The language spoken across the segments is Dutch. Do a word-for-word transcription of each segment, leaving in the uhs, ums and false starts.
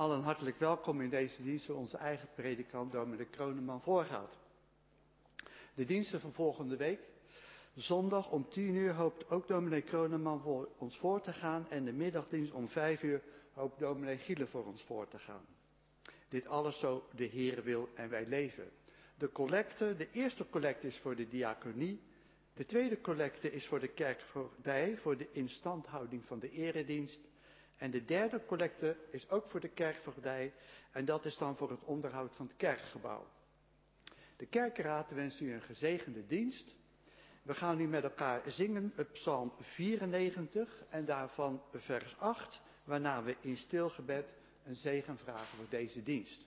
Allen hartelijk welkom in deze dienst waar onze eigen predikant dominee Kroneman voorgaat. De diensten van volgende week, zondag om tien uur hoopt ook dominee Kroneman voor ons voor te gaan en de middagdienst om vijf uur hoopt dominee Gielen voor ons voor te gaan. Dit alles zo de Heere wil en wij leven. De collecte, de eerste collecte is voor de diaconie. De tweede collecte is voor de kerkvoogdij, voor de instandhouding van de eredienst. En de derde collecte is ook voor de kerkvoogdij en dat is dan voor het onderhoud van het kerkgebouw. De kerkenraad wenst u een gezegende dienst. We gaan nu met elkaar zingen op Psalm vierennegentig en daarvan vers acht, waarna we in stilgebed een zegen vragen voor deze dienst.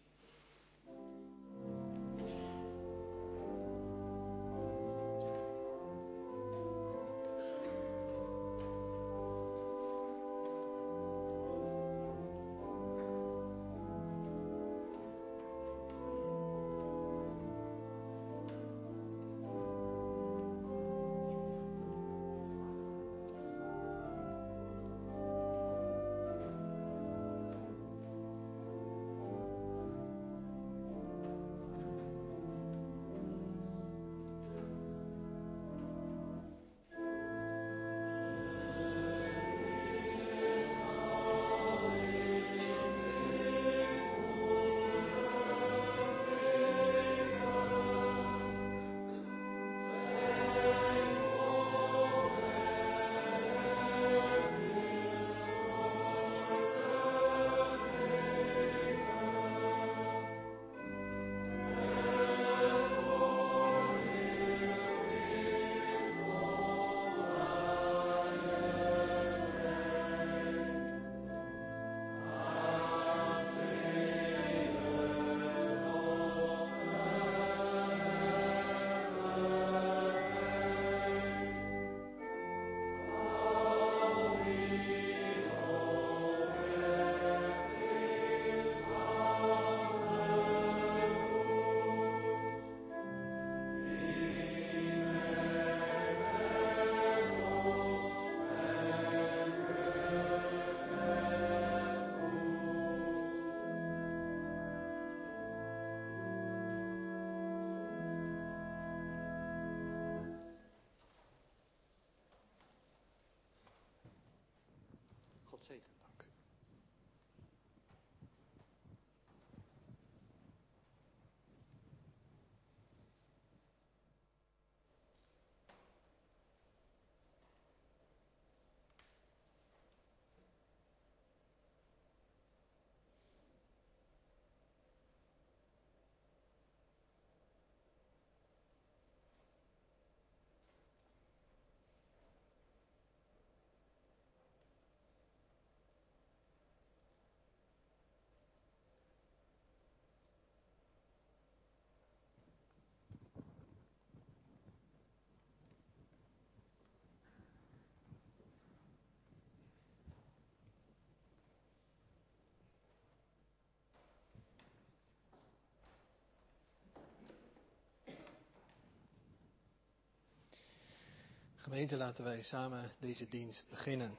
Gemeente, laten wij samen deze dienst beginnen.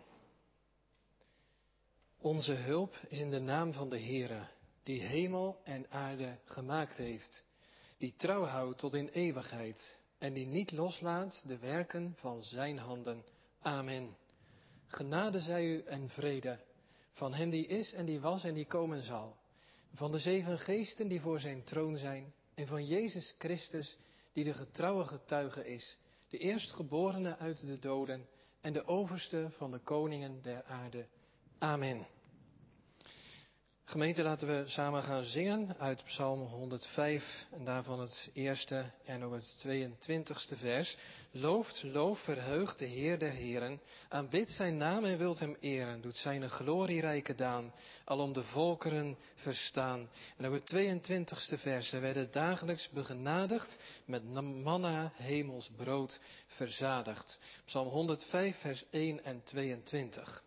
Onze hulp is in de naam van de Heere, die hemel en aarde gemaakt heeft, die trouw houdt tot in eeuwigheid en die niet loslaat de werken van zijn handen. Amen. Genade zij u en vrede van hem die is en die was en die komen zal, van de zeven geesten die voor zijn troon zijn en van Jezus Christus die de getrouwe getuige is, de eerstgeborene uit de doden en de overste van de koningen der aarde. Amen. Gemeente, laten we samen gaan zingen uit Psalm honderdvijf en daarvan het eerste en ook het tweeëntwintigste vers. Looft, loof, verheugt de Heer der Heren, aanbidt zijn naam en wilt hem eren, doet zijn glorierijke daan, alom de volkeren verstaan. En ook het tweeëntwintigste vers, zij werden dagelijks begenadigd, met manna hemels brood verzadigd. Psalm honderdvijf vers één en tweeëntwintig.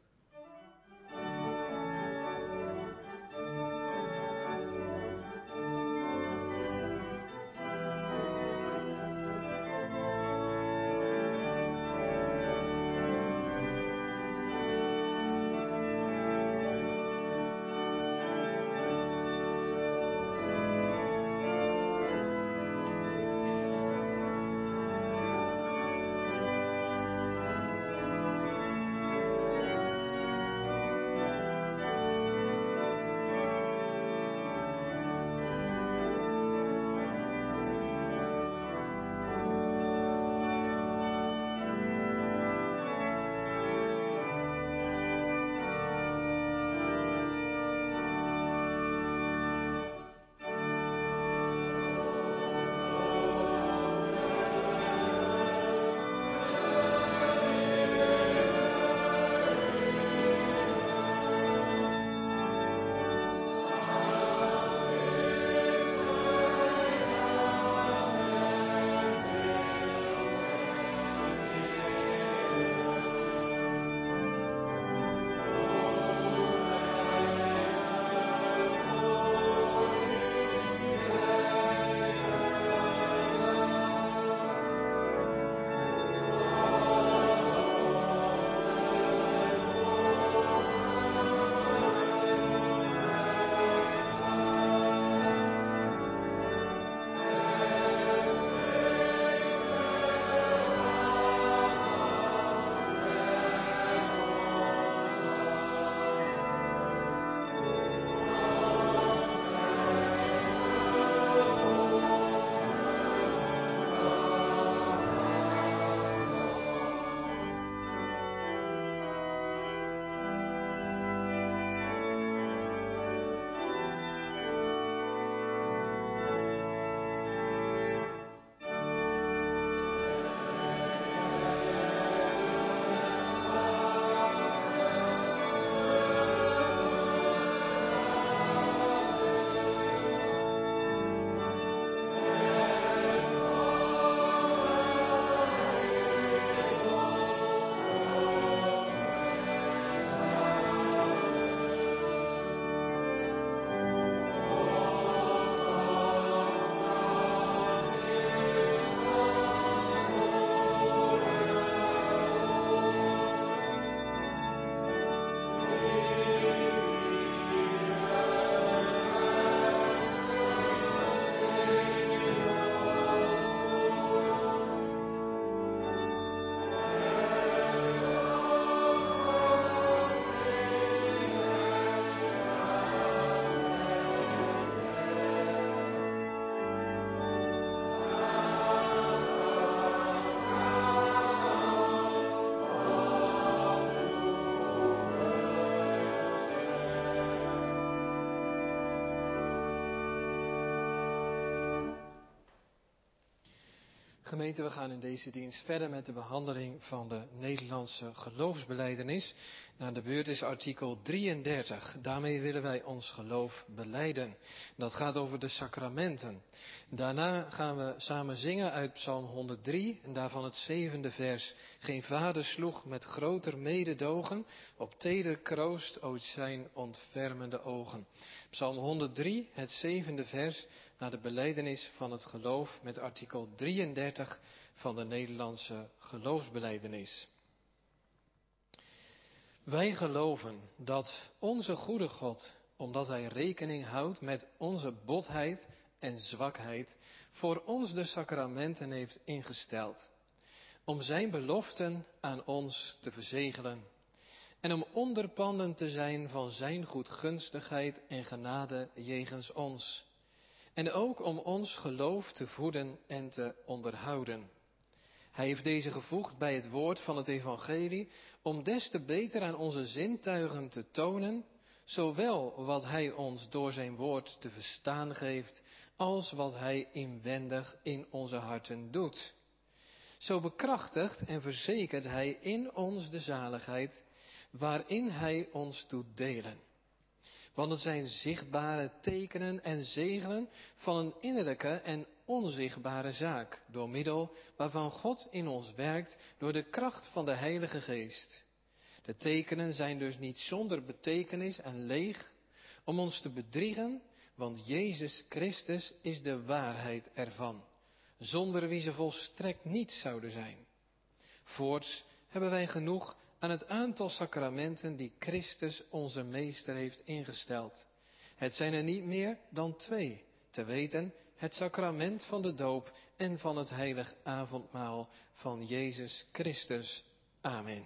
Gemeente, we gaan in deze dienst verder met de behandeling van de Nederlandse geloofsbelijdenis. Aan de beurt is artikel drieëndertig. Daarmee willen wij ons geloof belijden. Dat gaat over de sacramenten. Daarna gaan we samen zingen uit Psalm honderddrie en daarvan het zevende vers. Geen vader sloeg met groter mededogen, op teder kroost ooit zijn ontfermende ogen. Psalm honderddrie, het zevende vers, naar de belijdenis van het geloof met artikel drieëndertig van de Nederlandse geloofsbelijdenis. Wij geloven dat onze goede God, omdat Hij rekening houdt met onze botheid en zwakheid, voor ons de sacramenten heeft ingesteld, om Zijn beloften aan ons te verzegelen en om onderpanden te zijn van Zijn goedgunstigheid en genade jegens ons. En ook om ons geloof te voeden en te onderhouden. Hij heeft deze gevoegd bij het woord van het evangelie, om des te beter aan onze zintuigen te tonen, zowel wat Hij ons door zijn woord te verstaan geeft, als wat Hij inwendig in onze harten doet. Zo bekrachtigt en verzekert Hij in ons de zaligheid, waarin Hij ons doet delen. Want het zijn zichtbare tekenen en zegelen van een innerlijke en onzichtbare zaak, door middel waarvan God in ons werkt door de kracht van de Heilige Geest. De tekenen zijn dus niet zonder betekenis en leeg om ons te bedriegen, want Jezus Christus is de waarheid ervan, zonder wie ze volstrekt niet zouden zijn. Voorts hebben wij genoeg aan het aantal sacramenten die Christus onze Meester heeft ingesteld. Het zijn er niet meer dan twee, te weten het sacrament van de doop en van het heilig avondmaal van Jezus Christus. Amen.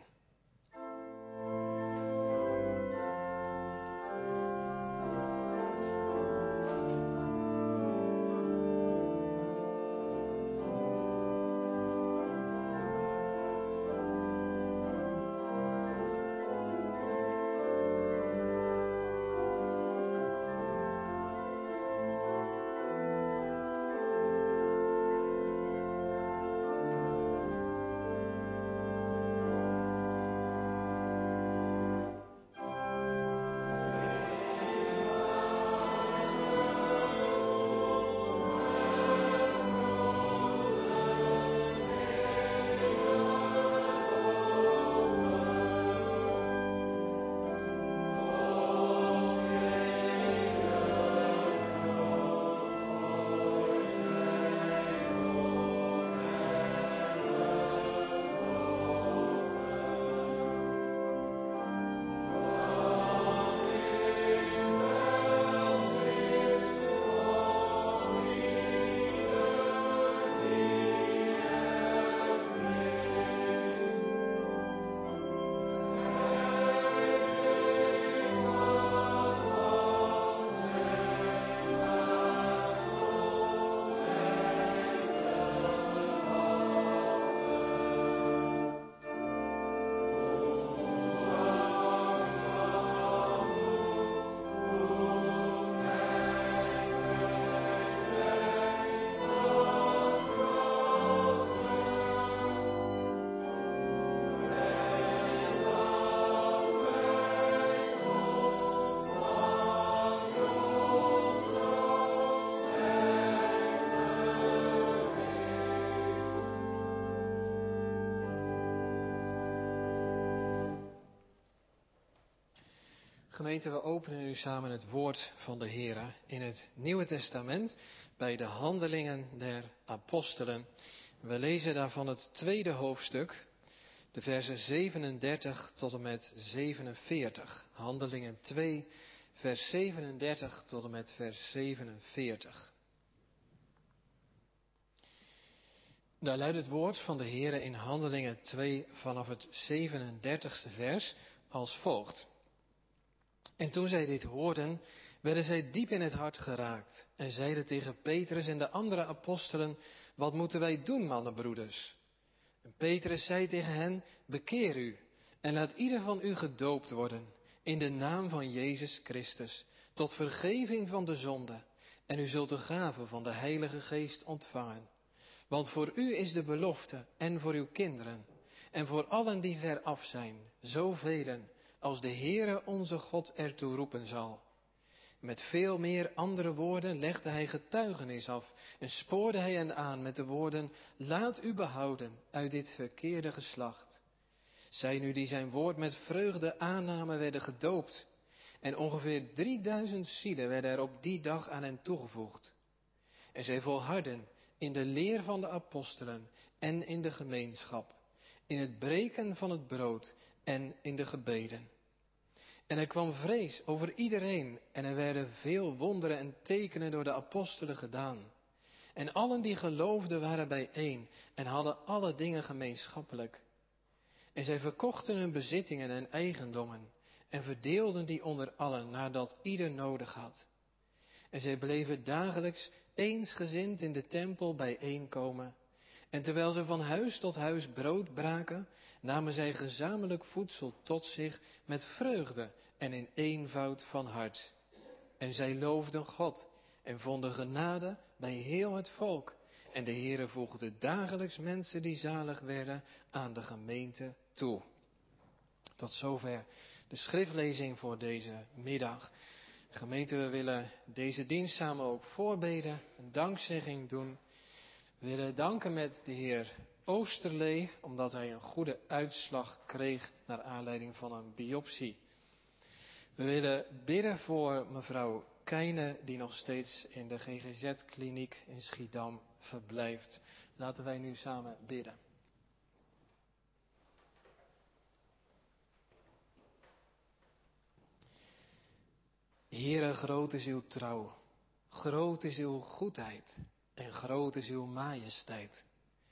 Gemeente, we openen nu samen het woord van de Heere in het Nieuwe Testament bij de Handelingen der Apostelen. We lezen daarvan het tweede hoofdstuk, de versen zevenendertig tot en met zevenenveertig. Handelingen twee, vers zevenendertig tot en met vers zevenenveertig. Daar luidt het woord van de Heere in Handelingen twee vanaf het zevenendertigste vers als volgt. En toen zij dit hoorden, werden zij diep in het hart geraakt en zeiden tegen Petrus en de andere apostelen: wat moeten wij doen, mannenbroeders? En Petrus zei tegen hen: bekeer u en laat ieder van u gedoopt worden in de naam van Jezus Christus, tot vergeving van de zonde, en u zult de gave van de Heilige Geest ontvangen. Want voor u is de belofte en voor uw kinderen en voor allen die ver af zijn, zoveel als de Heere onze God ertoe roepen zal. Met veel meer andere woorden legde hij getuigenis af en spoorde hij hen aan met de woorden: laat u behouden uit dit verkeerde geslacht. Zij nu die zijn woord met vreugde aannamen werden gedoopt en ongeveer drieduizend zielen werden er op die dag aan hen toegevoegd. En zij volharden in de leer van de apostelen en in de gemeenschap, in het breken van het brood en in de gebeden. En er kwam vrees over iedereen en er werden veel wonderen en tekenen door de apostelen gedaan. En allen die geloofden waren bijeen en hadden alle dingen gemeenschappelijk. En zij verkochten hun bezittingen en eigendommen en verdeelden die onder allen nadat ieder nodig had. En zij bleven dagelijks eensgezind in de tempel bijeenkomen. En terwijl ze van huis tot huis brood braken, namen zij gezamenlijk voedsel tot zich met vreugde en in eenvoud van hart. En zij loofden God en vonden genade bij heel het volk. En de Heere voegde dagelijks mensen die zalig werden aan de gemeente toe. Tot zover de schriftlezing voor deze middag. Gemeente, we willen deze dienst samen ook voorbeden, een dankzegging doen. We willen danken met de heer Oosterlee, omdat hij een goede uitslag kreeg naar aanleiding van een biopsie. We willen bidden voor mevrouw Keijne, die nog steeds in de G G Z-kliniek in Schiedam verblijft. Laten wij nu samen bidden. Heere, groot is uw trouw, groot is uw goedheid en groot is uw majesteit.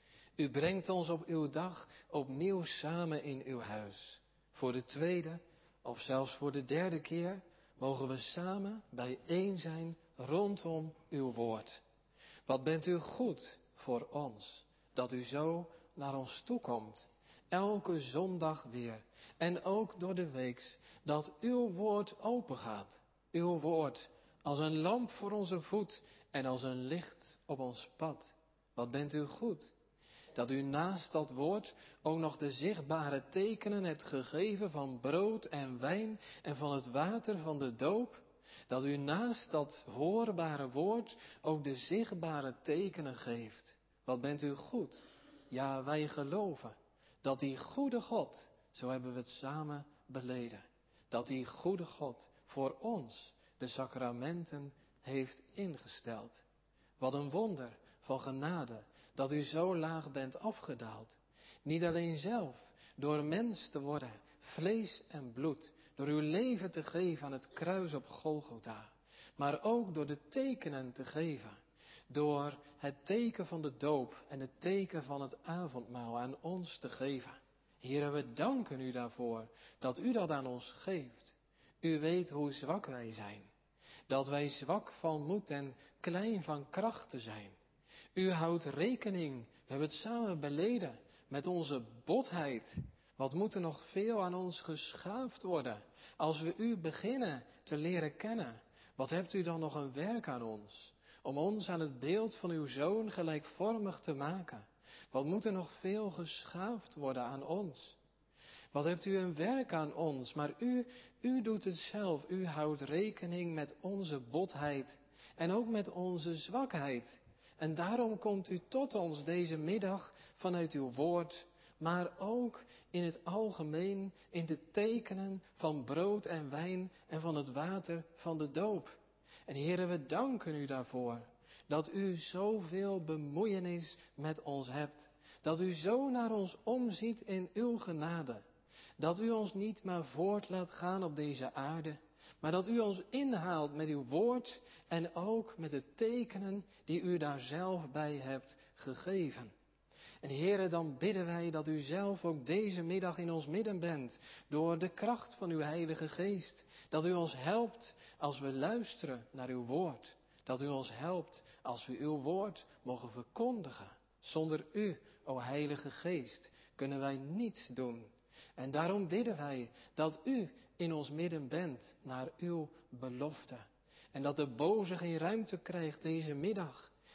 U brengt ons op uw dag opnieuw samen in uw huis. Voor de tweede of zelfs voor de derde keer mogen we samen bijeen zijn rondom uw woord. Wat bent u goed voor ons, dat u zo naar ons toekomt, elke zondag weer en ook door de weeks, dat uw woord open gaat. Uw woord als een lamp voor onze voet en als een licht op ons pad. Wat bent u goed, dat u naast dat woord ook nog de zichtbare tekenen hebt gegeven van brood en wijn en van het water van de doop. Dat u naast dat hoorbare woord ook de zichtbare tekenen geeft. Wat bent u goed. Ja, wij geloven dat die goede God, zo hebben we het samen beleden, dat die goede God voor ons de sacramenten heeft ingesteld. Wat een wonder van genade dat u zo laag bent afgedaald. Niet alleen zelf door mens te worden, vlees en bloed, door uw leven te geven aan het kruis op Golgotha, maar ook door de tekenen te geven. Door het teken van de doop en het teken van het avondmaal aan ons te geven. Heere, we danken u daarvoor dat u dat aan ons geeft. U weet hoe zwak wij zijn. Dat wij zwak van moed en klein van krachten zijn. U houdt rekening, we hebben het samen beleden, met onze botheid. Wat moet er nog veel aan ons geschaafd worden, als we u beginnen te leren kennen? Wat hebt u dan nog een werk aan ons, om ons aan het beeld van uw Zoon gelijkvormig te maken? Wat moet er nog veel geschaafd worden aan ons? Wat hebt u een werk aan ons, maar u, u doet het zelf. U houdt rekening met onze botheid en ook met onze zwakheid. En daarom komt u tot ons deze middag vanuit uw woord, maar ook in het algemeen in de tekenen van brood en wijn en van het water van de doop. En Heere, we danken u daarvoor, dat u zoveel bemoeienis met ons hebt. Dat u zo naar ons omziet in uw genade. Dat u ons niet maar voort laat gaan op deze aarde, maar dat u ons inhaalt met uw woord en ook met de tekenen die u daar zelf bij hebt gegeven. En Heere, dan bidden wij dat u zelf ook deze middag in ons midden bent, door de kracht van uw Heilige Geest. Dat u ons helpt als we luisteren naar uw woord. Dat u ons helpt als we uw woord mogen verkondigen. Zonder u, o Heilige Geest, kunnen wij niets doen. En daarom bidden wij dat u in ons midden bent naar uw belofte. En dat de boze geen ruimte krijgt deze middag.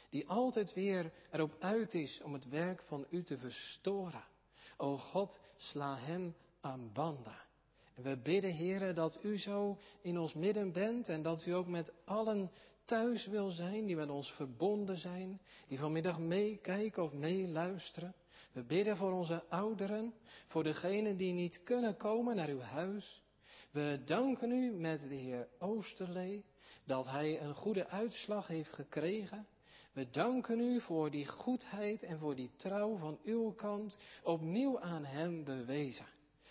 die altijd weer erop uit is om het werk van u te verstoren. O God, sla hem aan banden. En we bidden, Heere, dat u zo in ons midden bent en dat u ook met allen thuis wil zijn, die met ons verbonden zijn, die vanmiddag meekijken of meeluisteren. We bidden voor onze ouderen, voor degenen die niet kunnen komen naar uw huis. We danken u met de Heer Oosterlee dat hij een goede uitslag heeft gekregen. We danken u voor die goedheid en voor die trouw van uw kant opnieuw aan hem bewezen.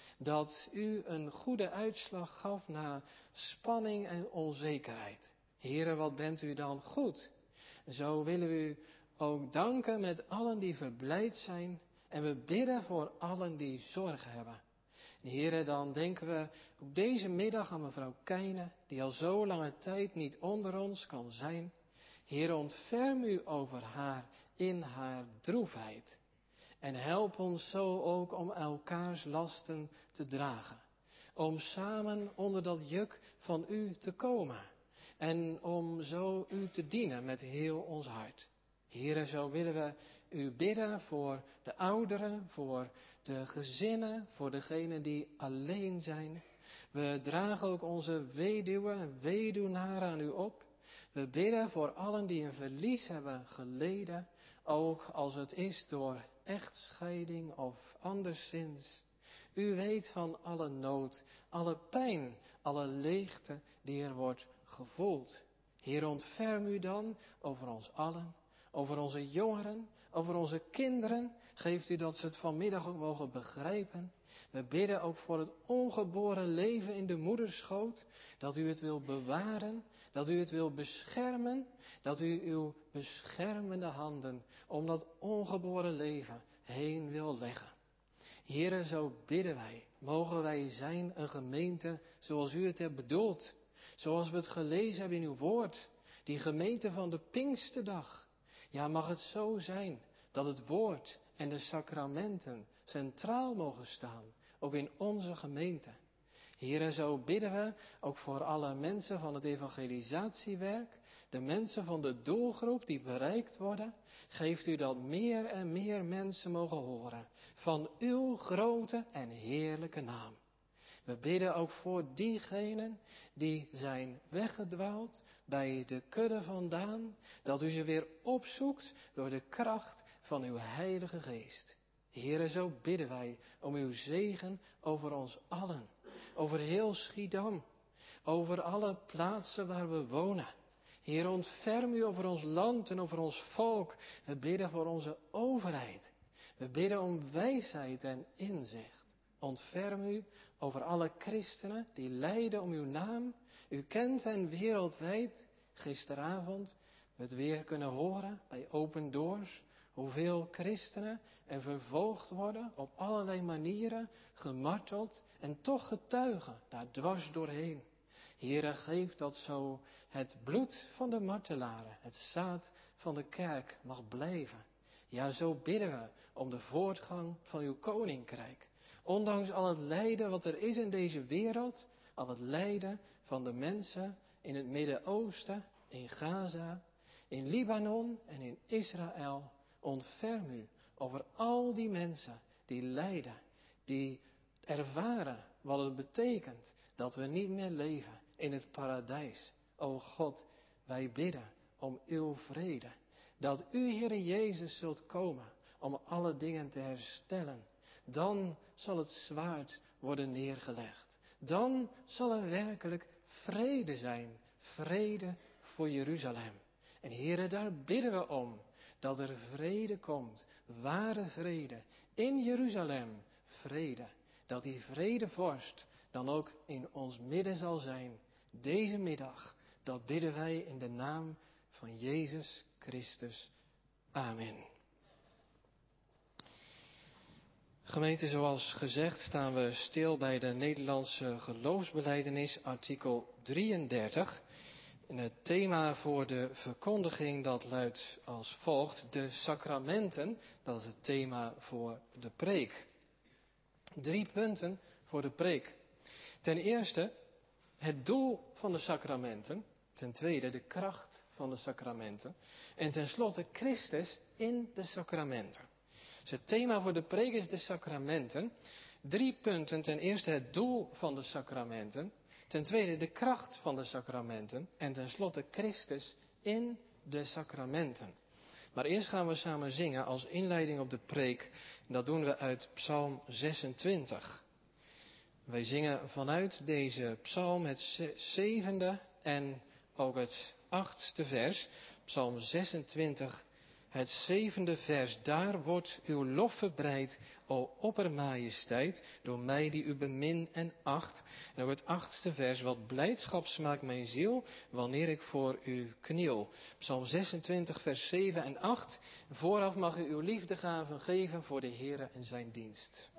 Dat u een goede uitslag gaf na spanning en onzekerheid. Heere, wat bent u dan goed? Zo willen we u ook danken met allen die verblijd zijn. En we bidden voor allen die zorg hebben. Heere, dan denken we op deze middag aan mevrouw Keijne, die al zo lange tijd niet onder ons kan zijn. Heere, ontferm u over haar in haar droefheid. En help ons zo ook om elkaars lasten te dragen. Om samen onder dat juk van u te komen. En om zo u te dienen met heel ons hart. Heere, zo willen we u bidden voor de ouderen, voor de gezinnen, voor degenen die alleen zijn. We dragen ook onze weduwen en weduwnaren aan u op. We bidden voor allen die een verlies hebben geleden, ook als het is door echtscheiding of anderszins. U weet van alle nood, alle pijn, alle leegte die er wordt gevoeld. Heer, ontferm u dan over ons allen, over onze jongeren, over onze kinderen. Geeft u dat ze het vanmiddag ook mogen begrijpen. We bidden ook voor het ongeboren leven in de moederschoot, dat u het wil bewaren, dat u het wil beschermen, dat u uw beschermende handen om dat ongeboren leven heen wil leggen. Heere, zo bidden wij, mogen wij zijn een gemeente zoals u het hebt bedoeld, zoals we het gelezen hebben in uw woord, die gemeente van de Pinksterdag. Ja, mag het zo zijn dat het woord en de sacramenten centraal mogen staan, ook in onze gemeente. Heere, zo bidden we ook voor alle mensen van het evangelisatiewerk, de mensen van de doelgroep die bereikt worden. Geeft u dat meer en meer mensen mogen horen van uw grote en heerlijke naam. We bidden ook voor diegenen die zijn weggedwaald bij de kudde vandaan, dat u ze weer opzoekt door de kracht van uw Heilige Geest. Heere, zo bidden wij om uw zegen over ons allen, over heel Schiedam, over alle plaatsen waar we wonen. Heer, ontferm u over ons land en over ons volk. We bidden voor onze overheid. We bidden om wijsheid en inzicht. Ontferm u over alle christenen die lijden om uw naam. U kent hen wereldwijd. Gisteravond we het weer kunnen horen bij Open Doors. Hoeveel christenen er vervolgd worden op allerlei manieren, gemarteld en toch getuigen daar dwars doorheen. Heere, geef dat zo het bloed van de martelaren, het zaad van de kerk mag blijven. Ja, zo bidden we om de voortgang van uw koninkrijk. Ondanks al het lijden wat er is in deze wereld, al het lijden van de mensen in het Midden-Oosten, in Gaza, in Libanon en in Israël, ontferm u over al die mensen die lijden, die ervaren wat het betekent dat we niet meer leven in het paradijs. O God, wij bidden om uw vrede. Dat u, Heere Jezus, zult komen om alle dingen te herstellen. Dan zal het zwaard worden neergelegd. Dan zal er werkelijk vrede zijn. Vrede voor Jeruzalem. En Heere, daar bidden we om. Dat er vrede komt. Ware vrede. In Jeruzalem vrede. Dat die vredevorst dan ook in ons midden zal zijn. Deze middag. Dat bidden wij in de naam van Jezus Christus. Amen. Gemeente, zoals gezegd staan we stil bij de Nederlandse geloofsbelijdenis, artikel drieëndertig. En het thema voor de verkondiging dat luidt als volgt: de sacramenten, dat is het thema voor de preek. Drie punten voor de preek. Ten eerste, het doel van de sacramenten. Ten tweede de kracht van de sacramenten. En tenslotte Christus in de sacramenten. Dus het thema voor de preek is de sacramenten. Drie punten. Ten eerste het doel van de sacramenten. Ten tweede de kracht van de sacramenten. En tenslotte Christus in de sacramenten. Maar eerst gaan we samen zingen als inleiding op de preek. Dat doen we uit Psalm zesentwintig. Wij zingen vanuit deze psalm het zevende en ook het achtste vers. Psalm zesentwintig, het zevende vers. Daar wordt uw lof verbreid, o oppermajesteit, door mij die u bemin en acht. En ook het achtste vers. Wat blijdschap smaakt mijn ziel, wanneer ik voor u kniel. Psalm zesentwintig, vers zeven en acht. Vooraf mag u uw liefdegaven geven voor de Heere en zijn dienst.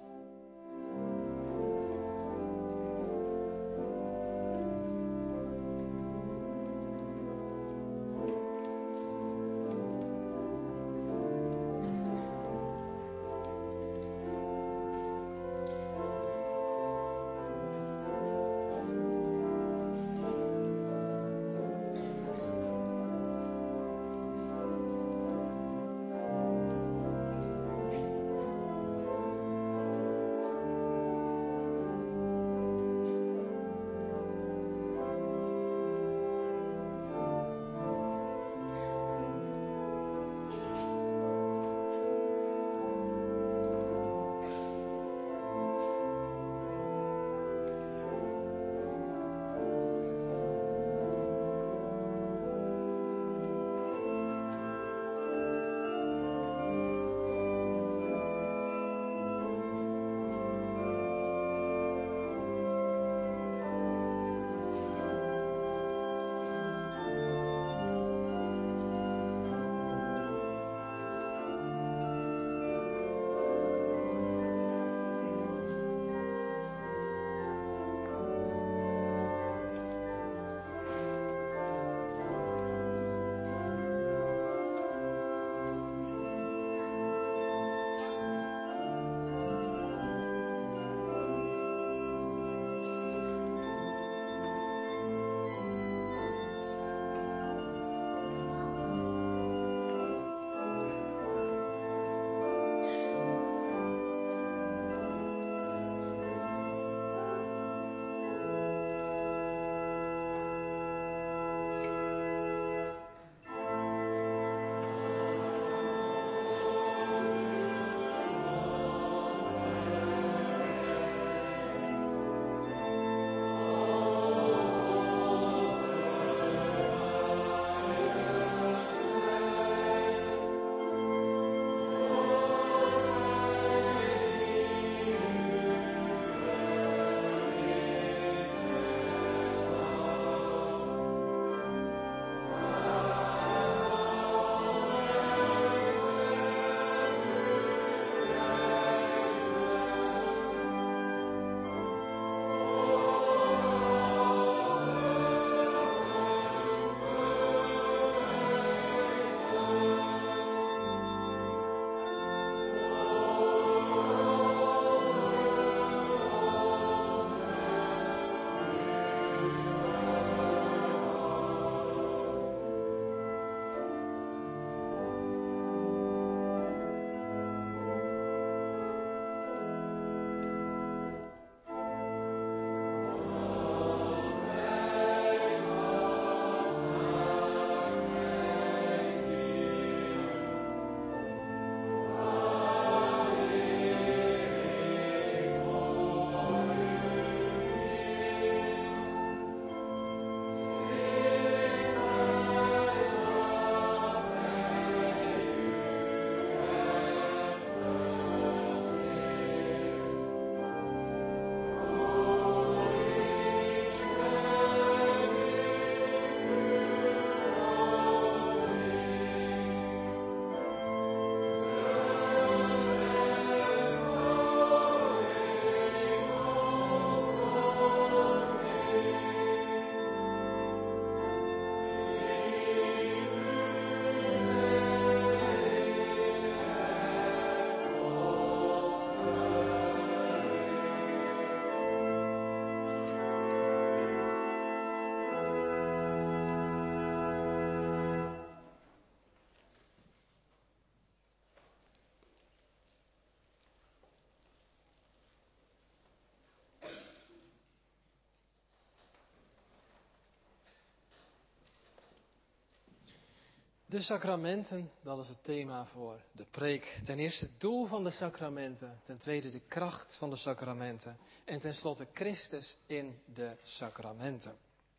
De sacramenten, dat is het thema voor de preek. Ten eerste het doel van de sacramenten. Ten tweede de kracht van de sacramenten. En tenslotte Christus in de sacramenten.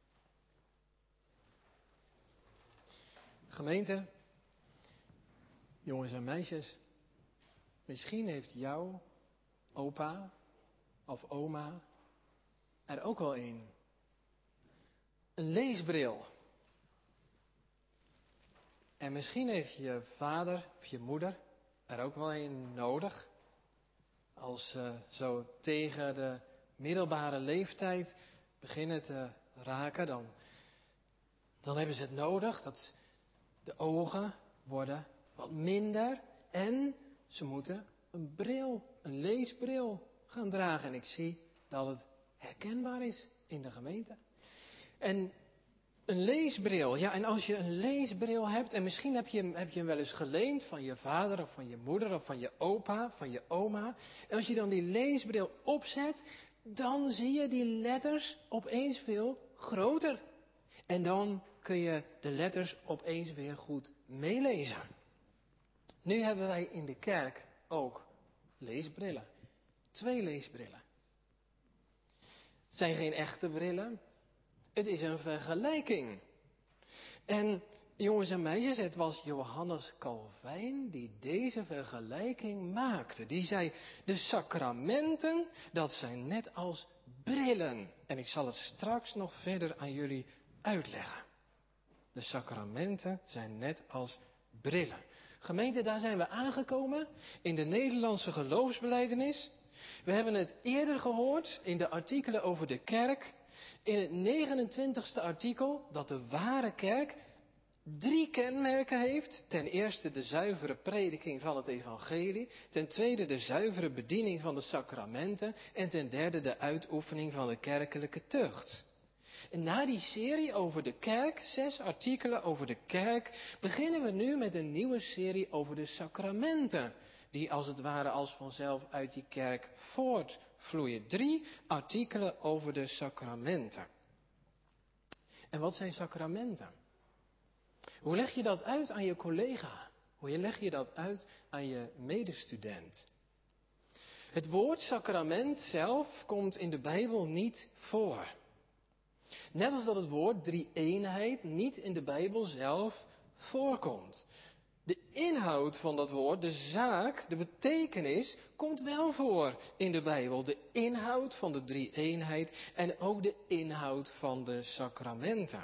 Gemeente, jongens en meisjes. Misschien heeft jouw opa of oma er ook wel een. Een leesbril. En misschien heeft je vader of je moeder er ook wel een nodig. Als ze zo tegen de middelbare leeftijd beginnen te raken, dan, dan hebben ze het nodig dat de ogen worden wat minder. En ze moeten een bril, een leesbril gaan dragen. En ik zie dat het herkenbaar is in de gemeente. En een leesbril, ja, en als je een leesbril hebt, en misschien heb je, heb je hem wel eens geleend van je vader of van je moeder of van je opa, van je oma. En als je dan die leesbril opzet, dan zie je die letters opeens veel groter. En dan kun je de letters opeens weer goed meelezen. Nu hebben wij in de kerk ook leesbrillen. Twee leesbrillen. Het zijn geen echte brillen. Het is een vergelijking. En jongens en meisjes, het was Johannes Calvijn die deze vergelijking maakte. Die zei, de sacramenten, dat zijn net als brillen. En ik zal het straks nog verder aan jullie uitleggen. De sacramenten zijn net als brillen. Gemeente, daar zijn we aangekomen in de Nederlandse geloofsbelijdenis. We hebben het eerder gehoord in de artikelen over de kerk. In het negenentwintigste artikel dat de ware kerk drie kenmerken heeft. Ten eerste de zuivere prediking van het evangelie. Ten tweede de zuivere bediening van de sacramenten. En ten derde de uitoefening van de kerkelijke tucht. En na die serie over de kerk, zes artikelen over de kerk, beginnen we nu met een nieuwe serie over de sacramenten. Die als het ware als vanzelf uit die kerk voortvloeien. Drie artikelen over de sacramenten. En wat zijn sacramenten? Hoe leg je dat uit aan je collega? Hoe leg je dat uit aan je medestudent? Het woord sacrament zelf komt in de Bijbel niet voor. Net als dat het woord drie-eenheid niet in de Bijbel zelf voorkomt. De inhoud van dat woord, de zaak, de betekenis, komt wel voor in de Bijbel. De inhoud van de drie-eenheid en ook de inhoud van de sacramenten.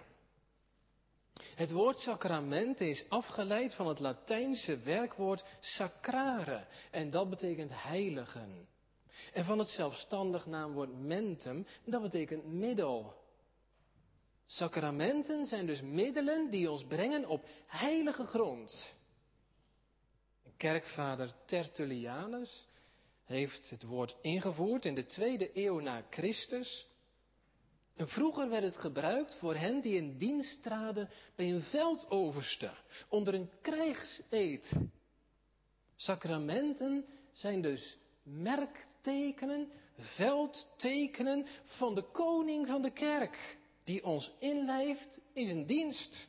Het woord sacrament is afgeleid van het Latijnse werkwoord sacrare. En dat betekent heiligen. En van het zelfstandig naamwoord mentum, dat betekent middel. Sacramenten zijn dus middelen die ons brengen op heilige grond. Kerkvader Tertullianus heeft het woord ingevoerd in de tweede eeuw na Christus. En vroeger werd het gebruikt voor hen die in dienst traden bij een veldoverste, onder een krijgseed. Sacramenten zijn dus merktekenen, veldtekenen van de koning van de kerk, die ons inlijft in zijn dienst.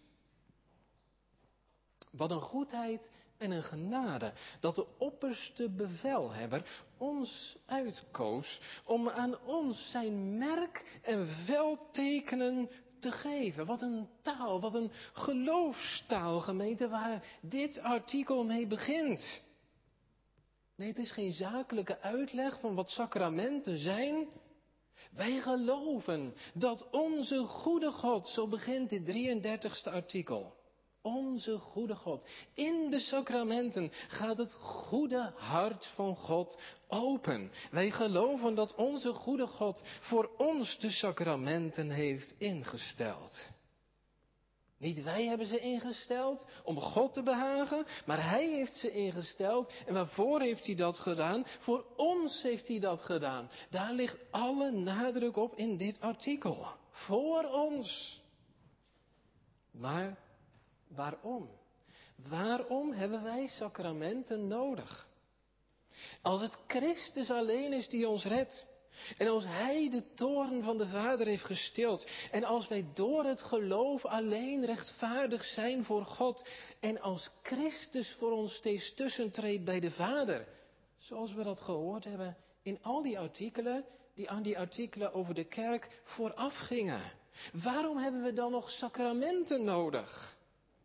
Wat een goedheid en een genade dat de opperste bevelhebber ons uitkoos om aan ons zijn merk en veldtekenen te geven. Wat een taal, wat een geloofstaal, gemeente, waar dit artikel mee begint. Nee, het is geen zakelijke uitleg van wat sacramenten zijn. Wij geloven dat onze goede God, zo begint dit drieëndertigste artikel. Onze goede God. In de sacramenten gaat het goede hart van God open. Wij geloven dat onze goede God voor ons de sacramenten heeft ingesteld. Niet wij hebben ze ingesteld om God te behagen, maar Hij heeft ze ingesteld. En waarvoor heeft Hij dat gedaan? Voor ons heeft Hij dat gedaan. Daar ligt alle nadruk op in dit artikel. Voor ons. Maar waarom? Waarom hebben wij sacramenten nodig? Als het Christus alleen is die ons redt, En als Hij de toorn van de Vader heeft gestild. En als wij door het geloof alleen rechtvaardig zijn voor God. En als Christus voor ons steeds tussentreedt bij de Vader. Zoals we dat gehoord hebben in al die artikelen. Die aan die artikelen over de kerk vooraf gingen. Waarom hebben we dan nog sacramenten nodig?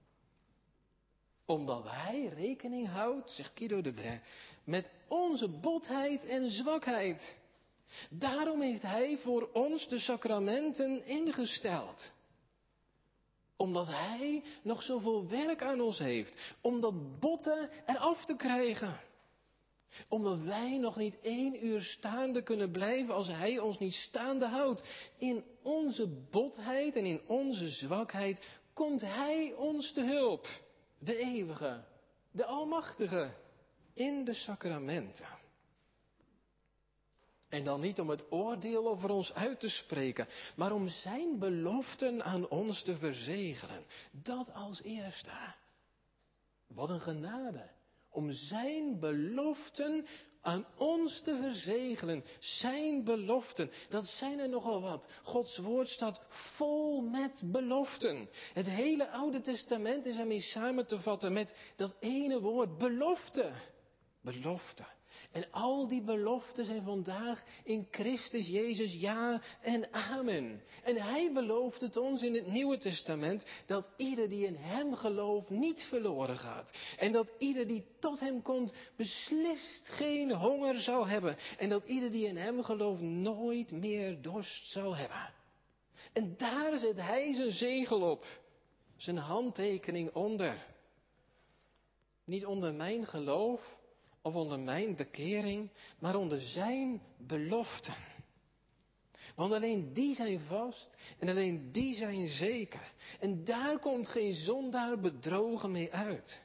Omdat Hij rekening houdt, zegt Guido de Brès, met onze botheid en zwakheid. Daarom heeft Hij voor ons de sacramenten ingesteld. Omdat Hij nog zoveel werk aan ons heeft. Om dat botten eraf te krijgen. Omdat wij nog niet één uur staande kunnen blijven als Hij ons niet staande houdt. In onze botheid en in onze zwakheid komt Hij ons te hulp. De eeuwige, de almachtige, in de sacramenten. En dan niet om het oordeel over ons uit te spreken, maar om zijn beloften aan ons te verzegelen. Dat als eerste. Wat een genade. Om zijn beloften aan ons te verzegelen. Zijn beloften, dat zijn er nogal wat. Gods woord staat vol met beloften. Het hele Oude Testament is ermee samen te vatten met dat ene woord, belofte. Belofte. En al die beloften zijn vandaag in Christus Jezus ja en amen. En Hij belooft het ons in het Nieuwe Testament dat ieder die in Hem gelooft niet verloren gaat. En dat ieder die tot Hem komt beslist geen honger zal hebben. En dat ieder die in Hem gelooft nooit meer dorst zal hebben. En daar zet Hij zijn zegel op. Zijn handtekening onder. Niet onder mijn geloof. Of onder mijn bekering, maar onder zijn beloften. Want alleen die zijn vast en alleen die zijn zeker. En daar komt geen zondaar bedrogen mee uit.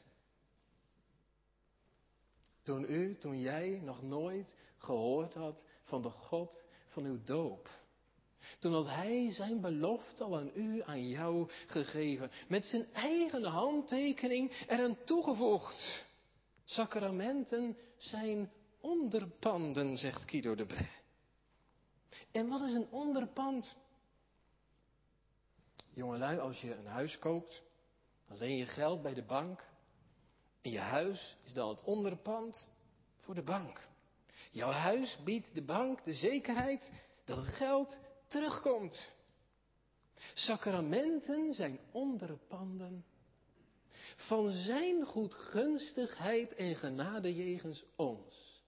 Toen u, toen jij nog nooit gehoord had van de God van uw doop. Toen had Hij zijn belofte al aan u, aan jou gegeven. Met zijn eigen handtekening eraan toegevoegd. Sacramenten zijn onderpanden, zegt Guido de Brès. En wat is een onderpand? Jongelui, als je een huis koopt, dan leen je geld bij de bank. En je huis is dan het onderpand voor de bank. Jouw huis biedt de bank de zekerheid dat het geld terugkomt. Sacramenten zijn onderpanden van zijn goedgunstigheid en genade jegens ons.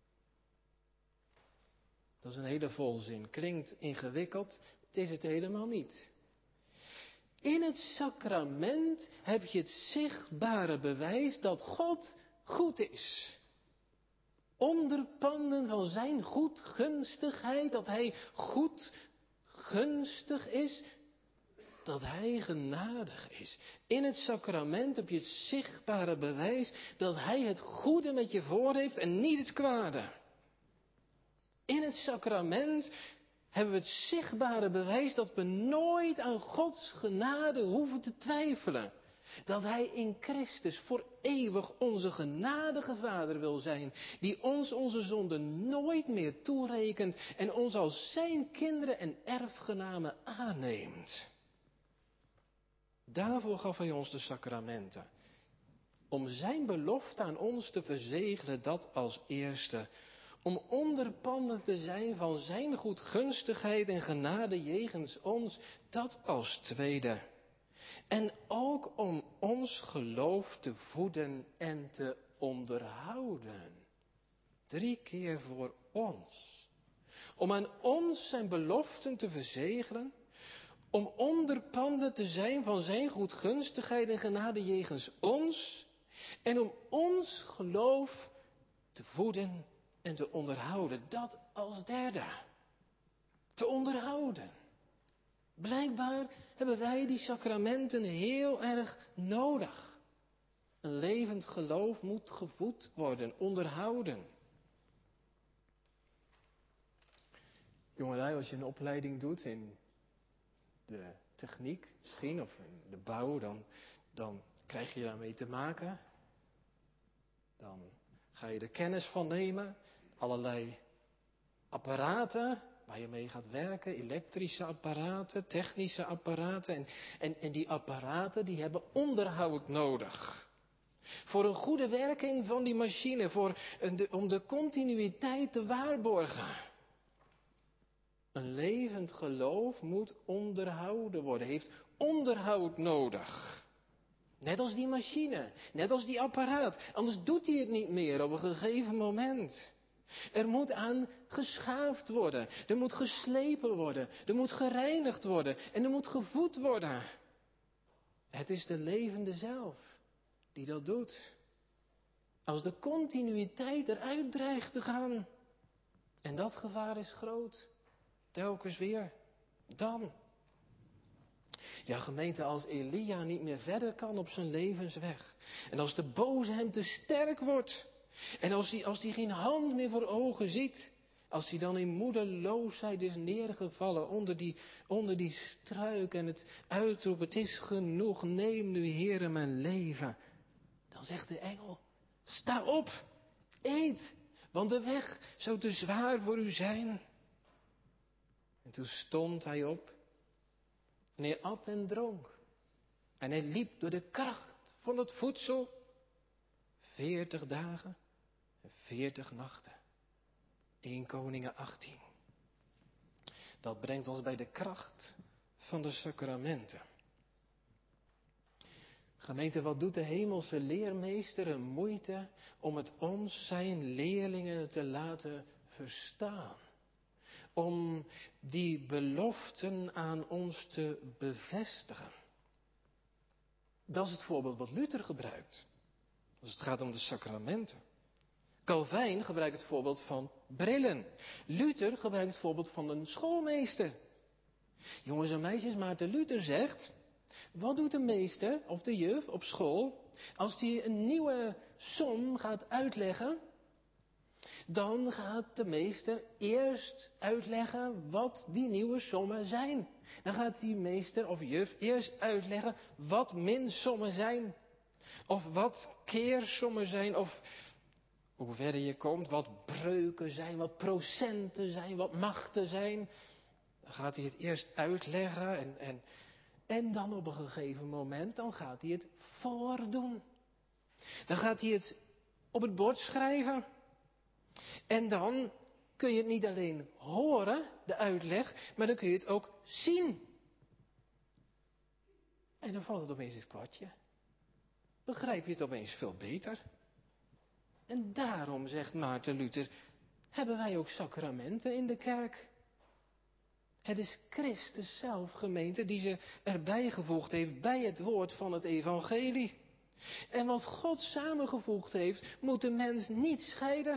Dat is een hele volzin. Klinkt ingewikkeld, het is het helemaal niet. In het sacrament heb je het zichtbare bewijs dat God goed is. Onderpanden van zijn goedgunstigheid, dat Hij goedgunstig is. Dat Hij genadig is. In het sacrament heb je het zichtbare bewijs dat Hij het goede met je voor heeft en niet het kwade. In het sacrament hebben we het zichtbare bewijs dat we nooit aan Gods genade hoeven te twijfelen. Dat Hij in Christus voor eeuwig onze genadige Vader wil zijn. Die ons onze zonden nooit meer toerekent en ons als zijn kinderen en erfgenamen aanneemt. Daarvoor gaf Hij ons de sacramenten. Om zijn belofte aan ons te verzegelen, dat als eerste. Om onderpanden te zijn van zijn goedgunstigheid en genade jegens ons, dat als tweede. En ook om ons geloof te voeden en te onderhouden. Drie keer voor ons. Om aan ons zijn beloften te verzegelen. Om onderpanden te zijn van zijn goedgunstigheid en genade jegens ons. En om ons geloof te voeden en te onderhouden. Dat als derde. Te onderhouden. Blijkbaar hebben wij die sacramenten heel erg nodig. Een levend geloof moet gevoed worden, onderhouden. Jongelui, als je een opleiding doet in de techniek misschien, of in de bouw, dan, dan krijg je daarmee te maken. Dan ga je er kennis van nemen, allerlei apparaten waar je mee gaat werken, elektrische apparaten, technische apparaten. En, en, en die apparaten die hebben onderhoud nodig. Voor een goede werking van die machine, voor een, de, om de continuïteit te waarborgen. Een levend geloof moet onderhouden worden, heeft onderhoud nodig. Net als die machine, net als die apparaat. Anders doet hij het niet meer op een gegeven moment. Er moet aan geschaafd worden, er moet geslepen worden, er moet gereinigd worden en er moet gevoed worden. Het is de levende zelf die dat doet. Als de continuïteit eruit dreigt te gaan, en dat gevaar is groot, telkens weer, dan. Ja, gemeente, als Elia niet meer verder kan op zijn levensweg. En als de boze hem te sterk wordt. En als hij, als hij geen hand meer voor ogen ziet. Als hij dan in moedeloosheid is neergevallen onder die, onder die struik. En het uitroep, het is genoeg, neem nu Heere mijn leven. Dan zegt de engel, sta op, eet, want de weg zou te zwaar voor u zijn. En toen stond hij op. En hij at en dronk. En hij liep door de kracht van het voedsel. Veertig dagen en veertig nachten. Eerste Koningen achttien. Dat brengt ons bij de kracht van de sacramenten. Gemeente, wat doet de hemelse leermeester een moeite om het ons, zijn leerlingen, te laten verstaan. Om die beloften aan ons te bevestigen. Dat is het voorbeeld wat Luther gebruikt. Als het gaat om de sacramenten. Calvijn gebruikt het voorbeeld van brillen. Luther gebruikt het voorbeeld van een schoolmeester. Jongens en meisjes, Maarten Luther zegt, wat doet de meester of de juf op school als hij een nieuwe som gaat uitleggen? Dan gaat de meester eerst uitleggen wat die nieuwe sommen zijn. Dan gaat die meester of juf eerst uitleggen wat minsommen zijn. Of wat keersommen zijn. Of hoe verder je komt, wat breuken zijn, wat procenten zijn, wat machten zijn. Dan gaat hij het eerst uitleggen en, en, en dan op een gegeven moment, dan gaat hij het voordoen. Dan gaat hij het op het bord schrijven. En dan kun je het niet alleen horen, de uitleg, maar dan kun je het ook zien. En dan valt het opeens het kwartje. Begrijp je het opeens veel beter. En daarom, zegt Maarten Luther, hebben wij ook sacramenten in de kerk. Het is Christus zelf, gemeente, die ze erbij gevoegd heeft bij het woord van het evangelie. En wat God samengevoegd heeft, moet de mens niet scheiden.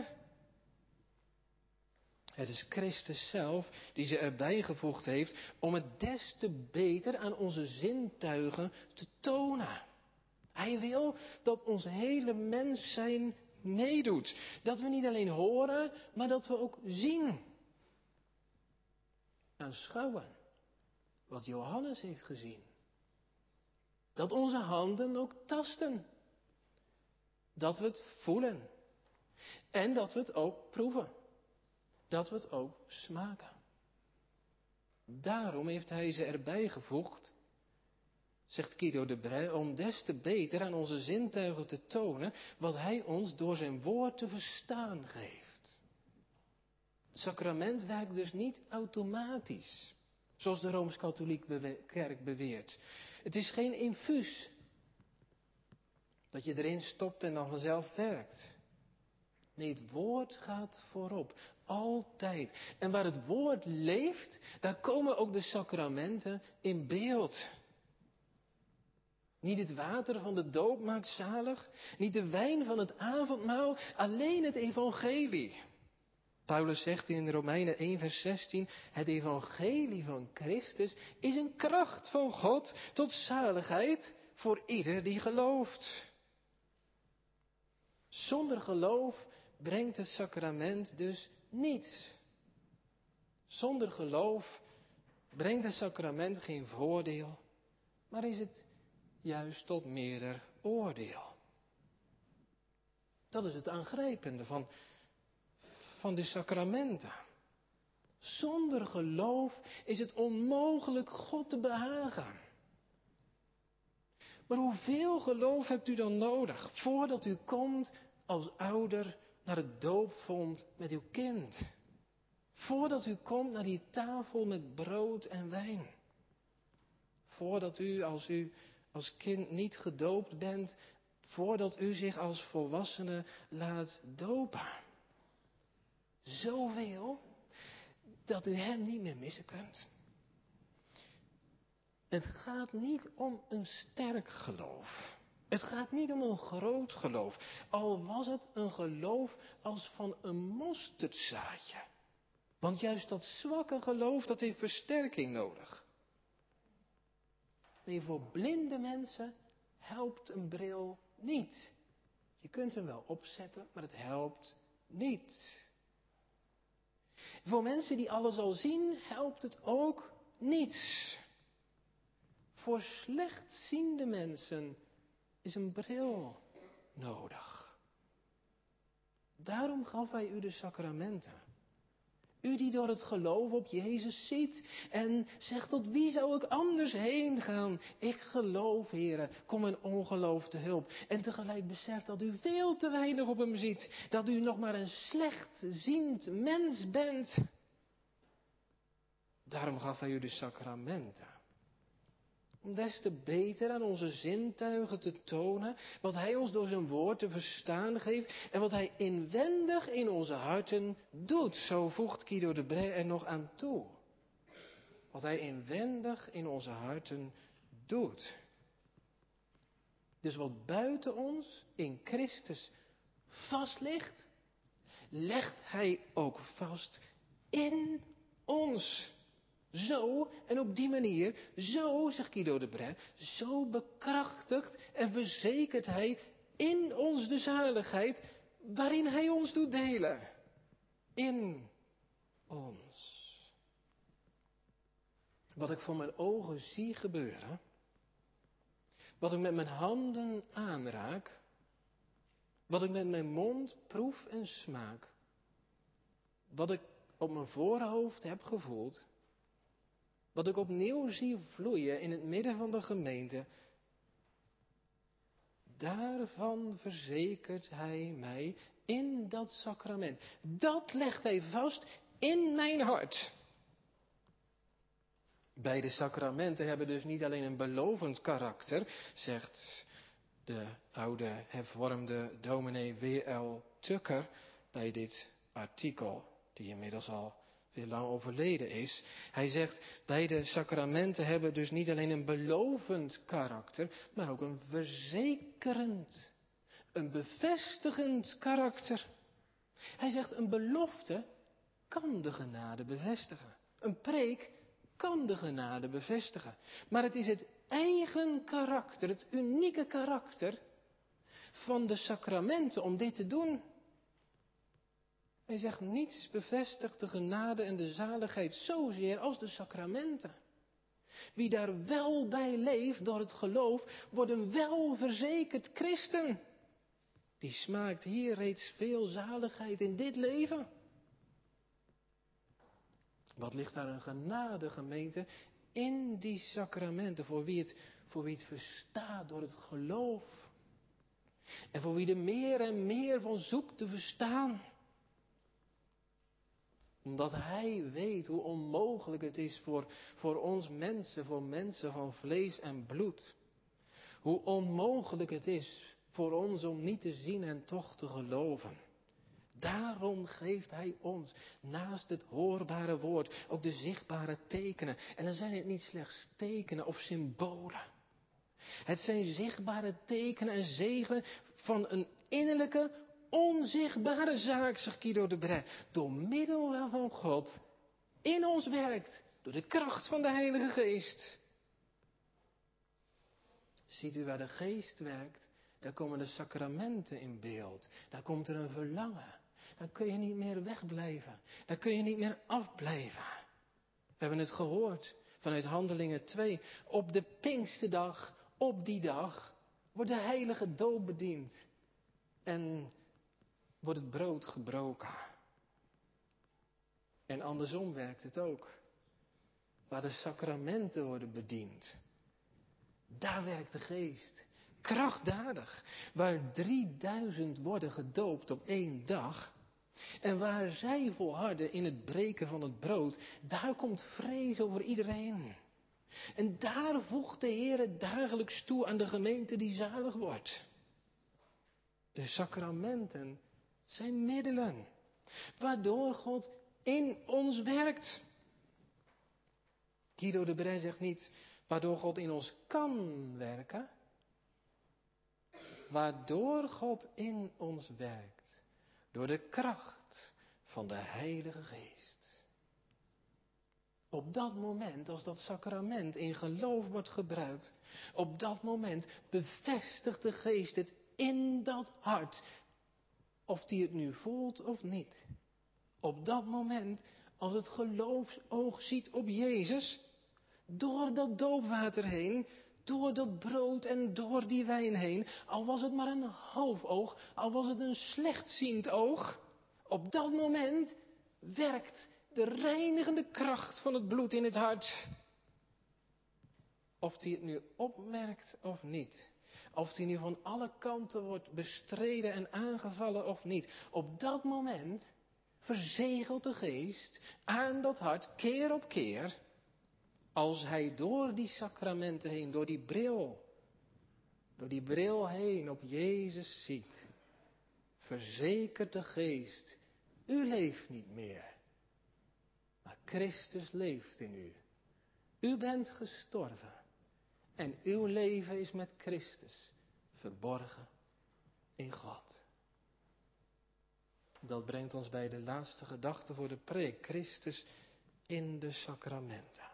Het is Christus zelf die ze erbij gevoegd heeft om het des te beter aan onze zintuigen te tonen. Hij wil dat ons hele mens zijn meedoet. Dat we niet alleen horen, maar dat we ook zien. Aanschouwen wat Johannes heeft gezien. Dat onze handen ook tasten. Dat we het voelen. En dat we het ook proeven. Dat we het ook smaken. Daarom heeft hij ze erbij gevoegd, zegt Guido de Brij, om des te beter aan onze zintuigen te tonen wat hij ons door zijn woord te verstaan geeft. Het sacrament werkt dus niet automatisch, zoals de Rooms-Katholieke Kerk beweert. Het is geen infuus dat je erin stopt en dan vanzelf werkt. Nee, het woord gaat voorop. Altijd. En waar het woord leeft, daar komen ook de sacramenten in beeld. Niet het water van de doop maakt zalig. Niet de wijn van het avondmaal. Alleen het evangelie. Paulus zegt in Romeinen één vers zestien. Het evangelie van Christus is een kracht van God tot zaligheid voor ieder die gelooft. Zonder geloof brengt het sacrament dus niets. Zonder geloof brengt het sacrament geen voordeel, maar is het juist tot meerder oordeel. Dat is het aangrijpende van, van de sacramenten. Zonder geloof is het onmogelijk God te behagen. Maar hoeveel geloof hebt u dan nodig voordat u komt als ouder naar het doopvont met uw kind? Voordat u komt naar die tafel met brood en wijn? Voordat u, als u als kind niet gedoopt bent, voordat u zich als volwassene laat dopen? Zoveel dat u hem niet meer missen kunt. Het gaat niet om een sterk geloof. Het gaat niet om een groot geloof. Al was het een geloof als van een mosterdzaadje. Want juist dat zwakke geloof, dat heeft versterking nodig. Nee, voor blinde mensen helpt een bril niet. Je kunt hem wel opzetten, maar het helpt niet. Voor mensen die alles al zien, helpt het ook niets. Voor slechtziende mensen is een bril nodig. Daarom gaf hij u de sacramenten. U die door het geloof op Jezus ziet en zegt, tot wie zou ik anders heen gaan? Ik geloof, Heere, kom mijn ongeloof te hulp. En tegelijk beseft dat u veel te weinig op hem ziet. Dat u nog maar een slechtziend mens bent. Daarom gaf hij u de sacramenten. Om des te beter aan onze zintuigen te tonen wat hij ons door zijn woord te verstaan geeft en wat hij inwendig in onze harten doet. Zo voegt Guido de Brès er nog aan toe. Wat hij inwendig in onze harten doet. Dus wat buiten ons in Christus vast ligt, legt hij ook vast in ons. Zo, en op die manier, zo, zegt Guido de Brès, zo bekrachtigt en verzekert hij in ons de zaligheid waarin hij ons doet delen. In ons. Wat ik voor mijn ogen zie gebeuren, wat ik met mijn handen aanraak, wat ik met mijn mond proef en smaak, wat ik op mijn voorhoofd heb gevoeld, wat ik opnieuw zie vloeien in het midden van de gemeente, daarvan verzekert hij mij in dat sacrament. Dat legt hij vast in mijn hart. Beide sacramenten hebben dus niet alleen een belovend karakter, zegt de oude hervormde dominee W L Tucker bij dit artikel, die inmiddels al heel lang overleden is. Hij zegt, beide sacramenten hebben dus niet alleen een belovend karakter, maar ook een verzekerend, een bevestigend karakter. Hij zegt, een belofte kan de genade bevestigen. Een preek kan de genade bevestigen. Maar het is het eigen karakter, het unieke karakter van de sacramenten om dit te doen. Hij zegt, niets bevestigt de genade en de zaligheid zozeer als de sacramenten. Wie daar wel bij leeft door het geloof, wordt een welverzekerd christen. Die smaakt hier reeds veel zaligheid in dit leven. Wat ligt daar een genade, gemeente, in die sacramenten, voor wie het, voor wie het verstaat door het geloof. En voor wie er meer en meer van zoekt te verstaan. Omdat hij weet hoe onmogelijk het is voor, voor ons mensen, voor mensen van vlees en bloed. Hoe onmogelijk het is voor ons om niet te zien en toch te geloven. Daarom geeft hij ons naast het hoorbare woord ook de zichtbare tekenen. En dan zijn het niet slechts tekenen of symbolen. Het zijn zichtbare tekenen en zegenen van een innerlijke, onzichtbare zaak, zegt Guido de Brès. Door middel waarvan God in ons werkt, door de kracht van de Heilige Geest. Ziet u waar de Geest werkt? Daar komen de sacramenten in beeld. Daar komt er een verlangen. Daar kun je niet meer wegblijven. Daar kun je niet meer afblijven. We hebben het gehoord vanuit Handelingen twee. Op de Pinksterdag, op die dag, wordt de heilige doop bediend. En wordt het brood gebroken. En andersom werkt het ook. Waar de sacramenten worden bediend, daar werkt de geest. Krachtdadig. Waar drieduizend worden gedoopt op één dag. En waar zij volharden in het breken van het brood, daar komt vrees over iedereen. En daar voegt de Heer het dagelijks toe aan de gemeente die zalig wordt. De sacramenten zijn middelen, waardoor God in ons werkt. Guido de Brij zegt niet, waardoor God in ons kan werken. Waardoor God in ons werkt. Door de kracht van de Heilige Geest. Op dat moment, als dat sacrament in geloof wordt gebruikt, op dat moment bevestigt de Geest het in dat hart. Of die het nu voelt of niet. Op dat moment, als het geloofsoog ziet op Jezus, door dat doopwater heen, door dat brood en door die wijn heen, al was het maar een half oog, al was het een slechtziend oog, op dat moment werkt de reinigende kracht van het bloed in het hart. Of die het nu opmerkt of niet, of die nu van alle kanten wordt bestreden en aangevallen of niet, op dat moment verzegelt de Geest aan dat hart keer op keer, als hij door die sacramenten heen, door die bril, door die bril heen op Jezus ziet, verzekert de Geest, u leeft niet meer, maar Christus leeft in u. U bent gestorven en uw leven is met Christus verborgen in God. Dat brengt ons bij de laatste gedachte voor de preek, Christus in de sacramenten.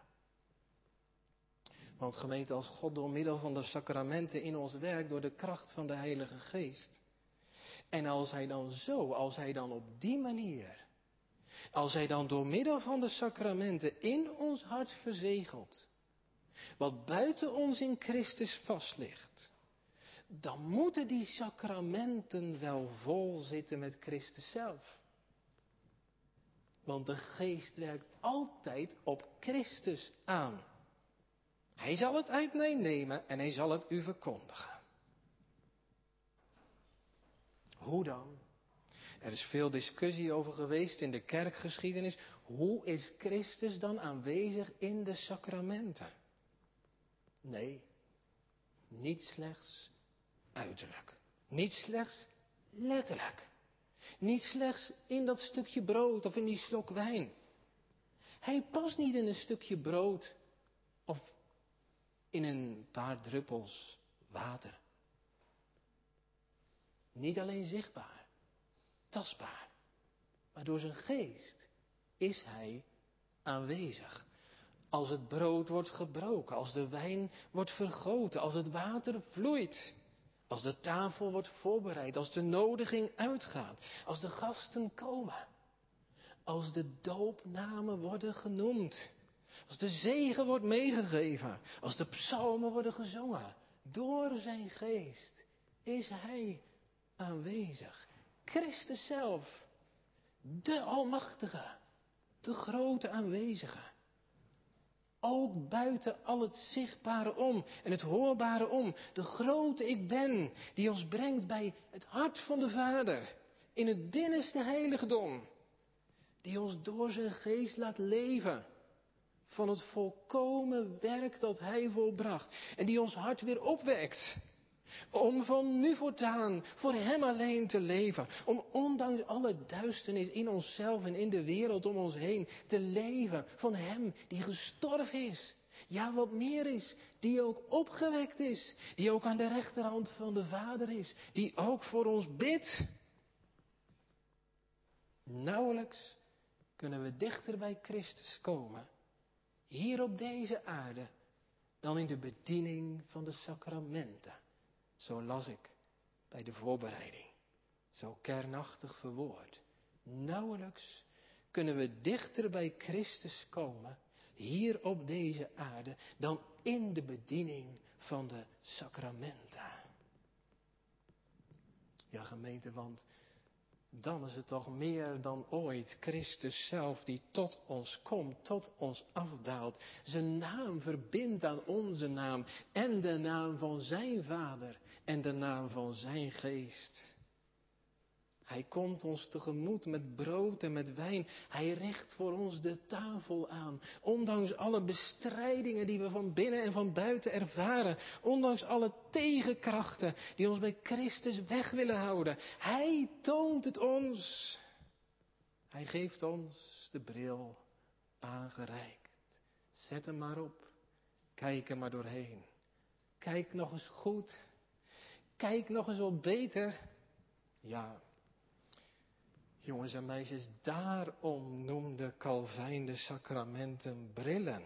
Want gemeente, als God door middel van de sacramenten in ons werkt door de kracht van de Heilige Geest. En als hij dan zo, als hij dan op die manier, als hij dan door middel van de sacramenten in ons hart verzegelt, wat buiten ons in Christus vast ligt, dan moeten die sacramenten wel vol zitten met Christus zelf. Want de Geest werkt altijd op Christus aan. Hij zal het uit mij nemen en hij zal het u verkondigen. Hoe dan? Er is veel discussie over geweest in de kerkgeschiedenis. Hoe is Christus dan aanwezig in de sacramenten? Nee, niet slechts uiterlijk. Niet slechts letterlijk. Niet slechts in dat stukje brood of in die slok wijn. Hij past niet in een stukje brood of in een paar druppels water. Niet alleen zichtbaar, tastbaar, maar door zijn geest is hij aanwezig. Als het brood wordt gebroken, als de wijn wordt vergoten, als het water vloeit, als de tafel wordt voorbereid, als de nodiging uitgaat, als de gasten komen, als de doopnamen worden genoemd, als de zegen wordt meegegeven, als de psalmen worden gezongen, door zijn geest is hij aanwezig. Christus zelf, de Almachtige, de grote aanwezige. Ook buiten al het zichtbare om en het hoorbare om. De grote ik ben, die ons brengt bij het hart van de Vader. In het binnenste heiligdom. Die ons door zijn geest laat leven. Van het volkomen werk dat hij volbracht. En die ons hart weer opwekt. Om van nu voortaan voor hem alleen te leven. Om ondanks alle duisternis in onszelf en in de wereld om ons heen te leven van hem die gestorven is. Ja, wat meer is, die ook opgewekt is. Die ook aan de rechterhand van de Vader is. Die ook voor ons bidt. Nauwelijks kunnen we dichter bij Christus komen. Hier op deze aarde dan in de bediening van de sacramenten. Zo las ik bij de voorbereiding. Zo kernachtig verwoord. Nauwelijks kunnen we dichter bij Christus komen. Hier op deze aarde. Dan in de bediening van de sacramenten. Ja, gemeente, want dan is het toch meer dan ooit Christus zelf die tot ons komt, tot ons afdaalt. Zijn naam verbindt aan onze naam en de naam van zijn Vader en de naam van zijn Geest. Hij komt ons tegemoet met brood en met wijn. Hij richt voor ons de tafel aan. Ondanks alle bestrijdingen die we van binnen en van buiten ervaren. Ondanks alle tegenkrachten die ons bij Christus weg willen houden. Hij toont het ons. Hij geeft ons de bril aangereikt. Zet hem maar op. Kijk er maar doorheen. Kijk nog eens goed. Kijk nog eens wat beter. Ja. Jongens en meisjes, daarom noemde Calvijn de sacramenten brillen.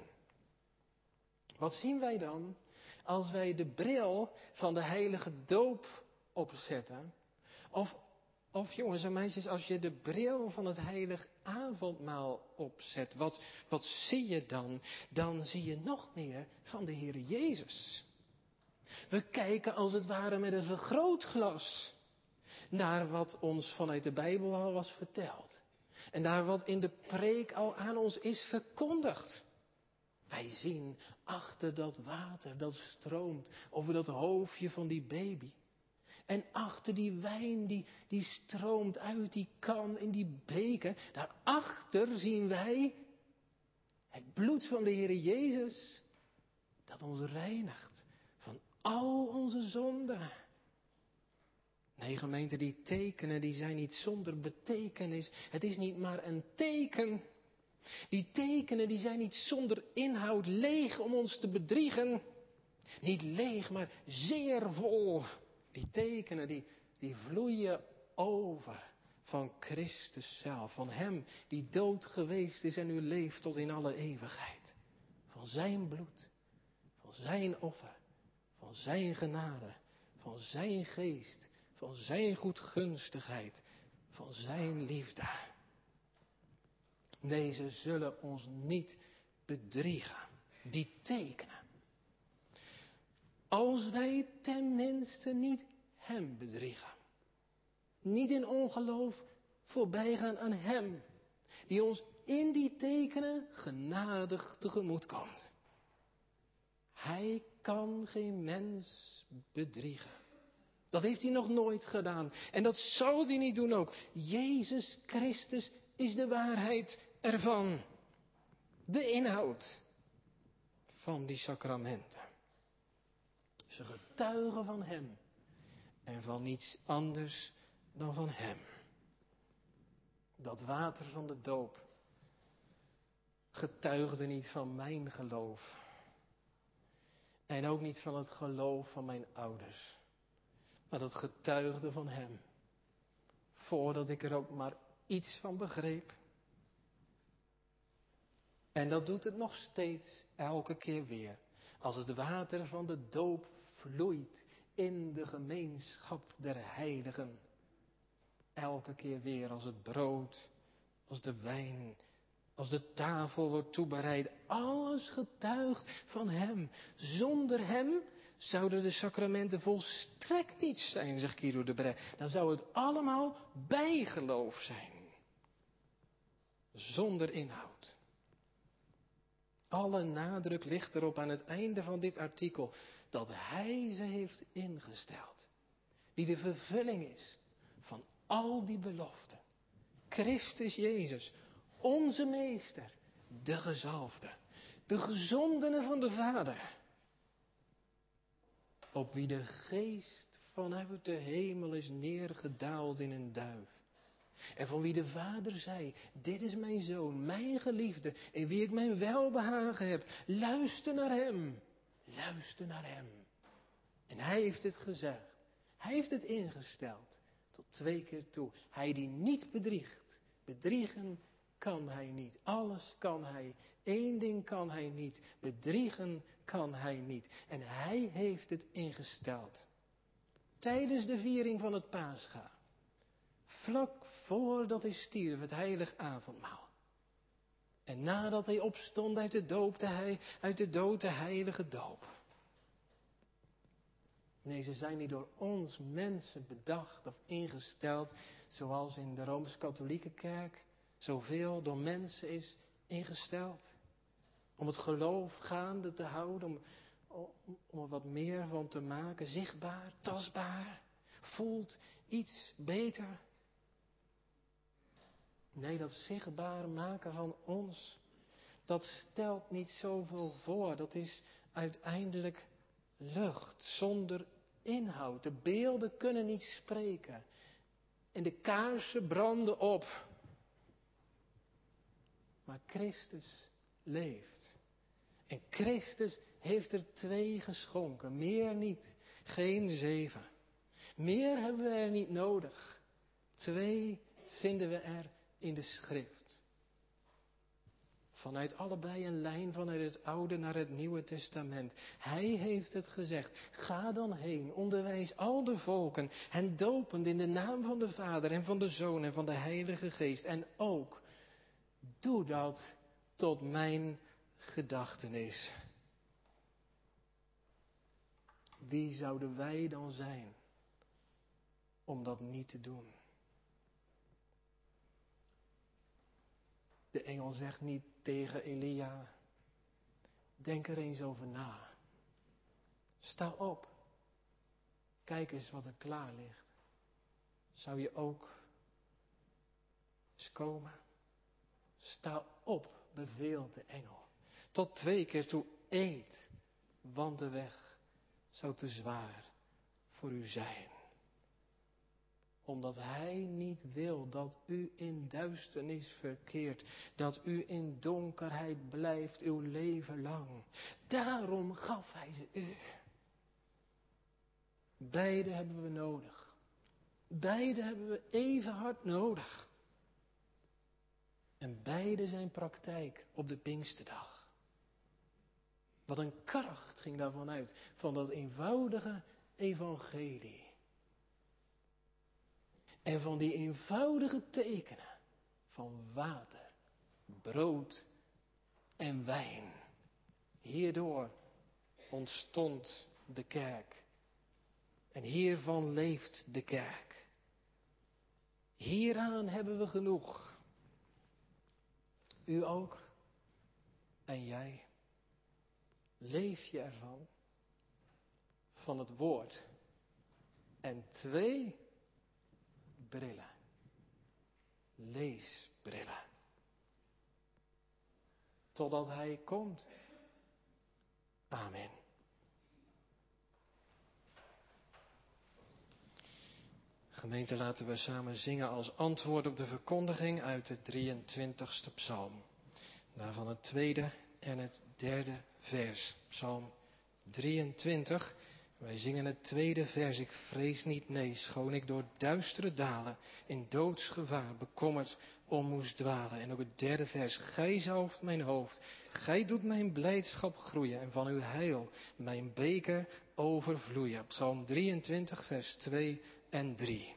Wat zien wij dan als wij de bril van de heilige doop opzetten? Of, of jongens en meisjes, als je de bril van het heilig avondmaal opzet, wat, wat zie je dan? Dan zie je nog meer van de Heer Jezus. We kijken als het ware met een vergrootglas naar wat ons vanuit de Bijbel al was verteld. En naar wat in de preek al aan ons is verkondigd. Wij zien achter dat water dat stroomt over dat hoofdje van die baby. En achter die wijn die, die stroomt uit die kan in die beker. Daarachter zien wij het bloed van de Heer Jezus. Dat ons reinigt van al onze zonden. Nee, gemeente, die tekenen die zijn niet zonder betekenis. Het is niet maar een teken. Die tekenen die zijn niet zonder inhoud, leeg om ons te bedriegen. Niet leeg, maar zeer vol. Die tekenen die, die vloeien over van Christus zelf. Van Hem die dood geweest is en nu leeft tot in alle eeuwigheid. Van zijn bloed, van zijn offer, van zijn genade, van zijn geest, van zijn goedgunstigheid, van zijn liefde. Deze zullen ons niet bedriegen, die tekenen. Als wij tenminste niet Hem bedriegen. Niet in ongeloof voorbij gaan aan Hem, die ons in die tekenen genadig tegemoet komt. Hij kan geen mens bedriegen. Dat heeft hij nog nooit gedaan. En dat zal hij niet doen ook. Jezus Christus is de waarheid ervan. De inhoud van die sacramenten. Ze getuigen van Hem. En van niets anders dan van Hem. Dat water van de doop getuigde niet van mijn geloof. En ook niet van het geloof van mijn ouders. Maar dat getuigde van Hem. Voordat ik er ook maar iets van begreep. En dat doet het nog steeds, elke keer weer. Als het water van de doop vloeit in de gemeenschap der heiligen. Elke keer weer als het brood, als de wijn, als de tafel wordt toebereid. Alles getuigt van Hem. Zonder Hem zouden de sacramenten volstrekt niets zijn, zegt Guido de Brès. Dan zou het allemaal bijgeloof zijn. Zonder inhoud. Alle nadruk ligt erop aan het einde van dit artikel dat Hij ze heeft ingesteld. Die de vervulling is van al die beloften. Christus Jezus, onze Meester, de gezalfde, de gezondene van de Vader. Op wie de geest vanuit de hemel is neergedaald in een duif. En van wie de Vader zei, dit is mijn Zoon, mijn geliefde, in wie ik mijn welbehagen heb. Luister naar Hem, luister naar Hem. En Hij heeft het gezegd, Hij heeft het ingesteld, tot twee keer toe. Hij die niet bedriegt, bedriegen kan Hij niet. Alles kan Hij, één ding kan Hij niet, bedriegen kan Hij niet. En Hij heeft het ingesteld. Tijdens de viering van het Pascha. Vlak voordat Hij stierf, het heilig avondmaal. En nadat Hij opstond uit de doop, de, uit de dood, de heilige doop. Nee, ze zijn niet door ons mensen bedacht of ingesteld, zoals in de Rooms-Katholieke Kerk zoveel door mensen is ingesteld. Om het geloof gaande te houden, om, om, om er wat meer van te maken, zichtbaar, tastbaar, voelt iets beter. Nee, dat zichtbaar maken van ons, dat stelt niet zoveel voor. Dat is uiteindelijk lucht, zonder inhoud. De beelden kunnen niet spreken. En de kaarsen branden op. Maar Christus leeft. En Christus heeft er twee geschonken. Meer niet. Geen zeven. Meer hebben we er niet nodig. Twee vinden we er in de schrift. Vanuit allebei een lijn, vanuit het Oude naar het Nieuwe Testament. Hij heeft het gezegd. Ga dan heen, onderwijs al de volken, hen dopend in de naam van de Vader en van de Zoon en van de Heilige Geest. En ook, doe dat tot mijn gedachtenis. Wie zouden wij dan zijn om dat niet te doen? De engel zegt niet tegen Elia, denk er eens over na. Sta op. Kijk eens wat er klaar ligt. Zou je ook eens komen? Sta op, beveelt de engel. Tot twee keer toe eet, want de weg zou te zwaar voor u zijn. Omdat hij niet wil dat u in duisternis verkeert. Dat u in donkerheid blijft uw leven lang. Daarom gaf hij ze u. Beide hebben we nodig. Beide hebben we even hard nodig. En beide zijn praktijk op de Pinksterdag. Wat een kracht ging daarvan uit. Van dat eenvoudige evangelie. En van die eenvoudige tekenen van water, brood en wijn. Hierdoor ontstond de kerk. En hiervan leeft de kerk. Hieraan hebben we genoeg. U ook. En jij. Leef je ervan? Van het woord. En twee brillen. Leesbrillen. Totdat hij komt. Amen. Gemeente, laten we samen zingen als antwoord op de verkondiging uit de drieëntwintigste psalm. Daarvan het tweede en het derde vers. Psalm drieëntwintig. Wij zingen het tweede vers. Ik vrees niet, nee, schoon ik door duistere dalen in doodsgevaar bekommerd om moest dwalen. En ook het derde vers. Gij zalft mijn hoofd, gij doet mijn blijdschap groeien en van uw heil mijn beker overvloeien. Psalm drieëntwintig, vers twee en drie.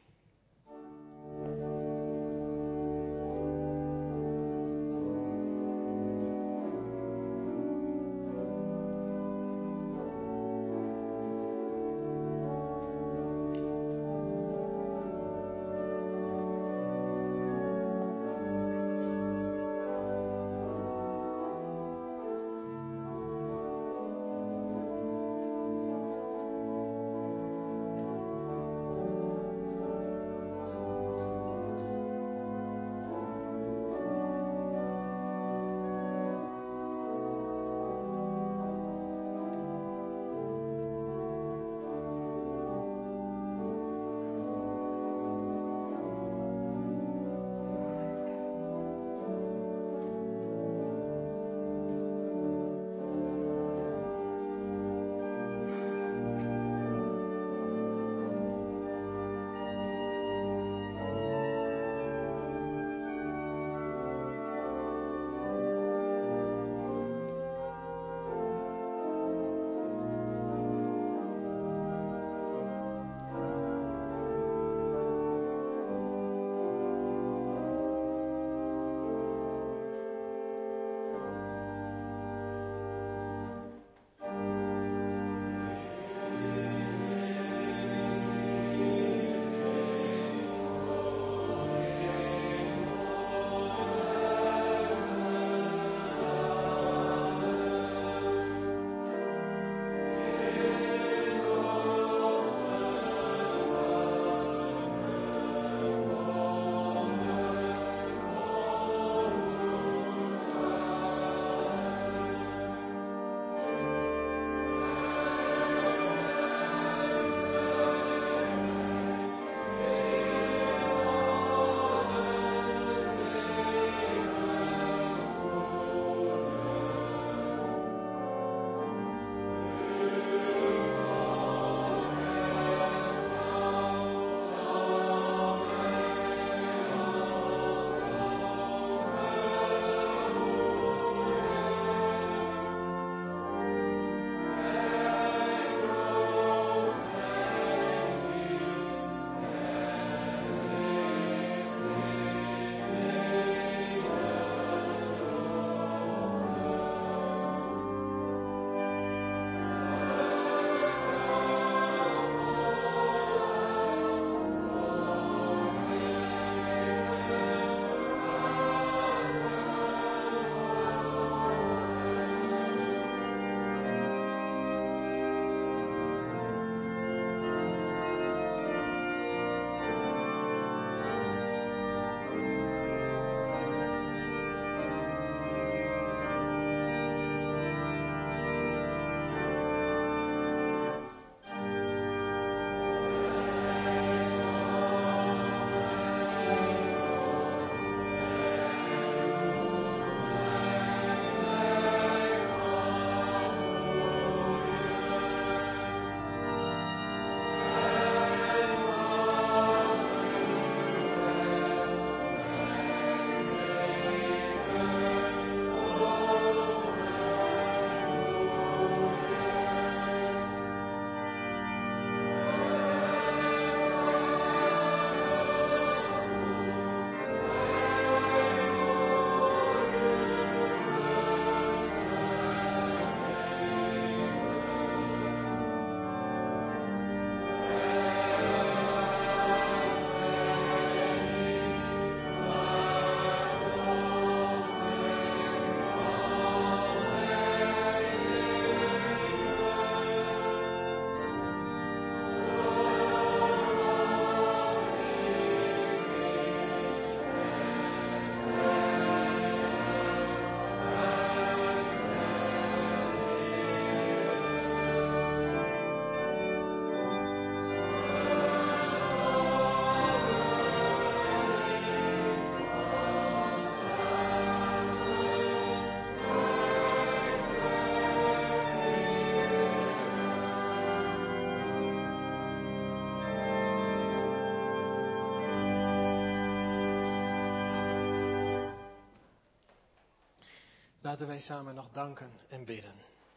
Laten wij samen nog danken en bidden.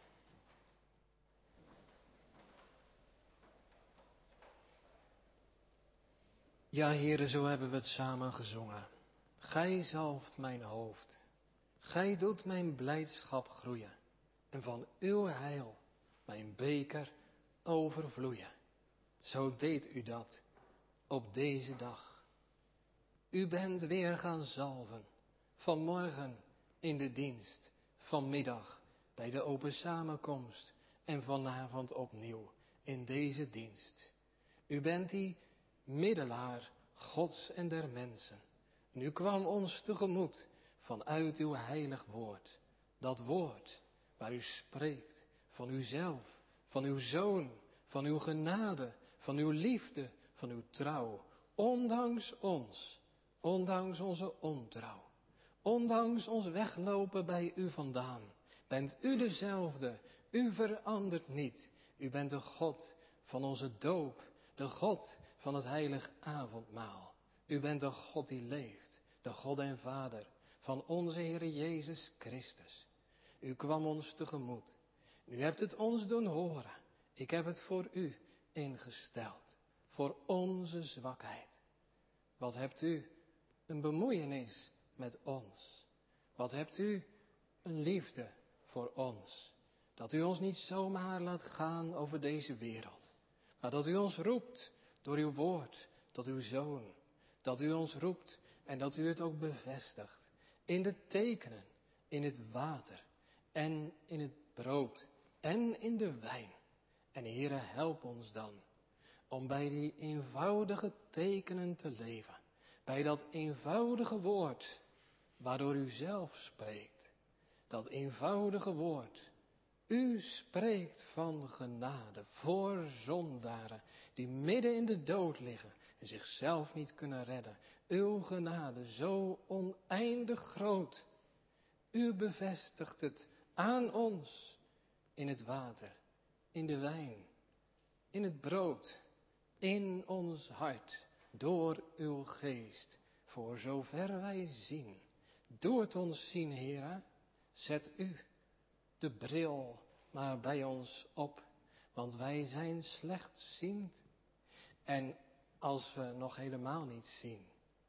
Ja, Heere, zo hebben we het samen gezongen. Gij zalft mijn hoofd. Gij doet mijn blijdschap groeien. En van uw heil mijn beker overvloeien. Zo deed u dat op deze dag. U bent weer gaan zalven. Vanmorgen in de dienst. Vanmiddag bij de open samenkomst. En vanavond opnieuw in deze dienst. U bent die middelaar Gods en der mensen. Nu kwam ons tegemoet vanuit uw heilig woord. Dat woord waar u spreekt van uzelf, van uw zoon, van uw genade, van uw liefde, van uw trouw. Ondanks ons, ondanks onze ontrouw. Ondanks ons weglopen bij u vandaan. Bent u dezelfde, u verandert niet. U bent de God van onze doop, de God van het heilig avondmaal. U bent de God die leeft, de God en Vader van onze Heer Jezus Christus. U kwam ons tegemoet. U hebt het ons doen horen. Ik heb het voor u ingesteld, voor onze zwakheid. Wat hebt u een bemoeienis met ons? Wat hebt u een liefde voor ons? Dat u ons niet zomaar laat gaan over deze wereld, maar dat u ons roept door uw woord tot uw zoon. Dat u ons roept en dat u het ook bevestigt. In de tekenen, in het water en in het brood en in de wijn. En Heere, help ons dan om bij die eenvoudige tekenen te leven. Bij dat eenvoudige woord waardoor u zelf spreekt. Dat eenvoudige woord. U spreekt van genade voor zondaren die midden in de dood liggen en zichzelf niet kunnen redden. Uw genade zo oneindig groot. U bevestigt het aan ons in het water, in de wijn, in het brood, in ons hart, door uw geest. Voor zover wij zien, doe het ons zien, Heere. Zet u de bril maar bij ons op, want wij zijn slechtziend. En als we nog helemaal niet zien,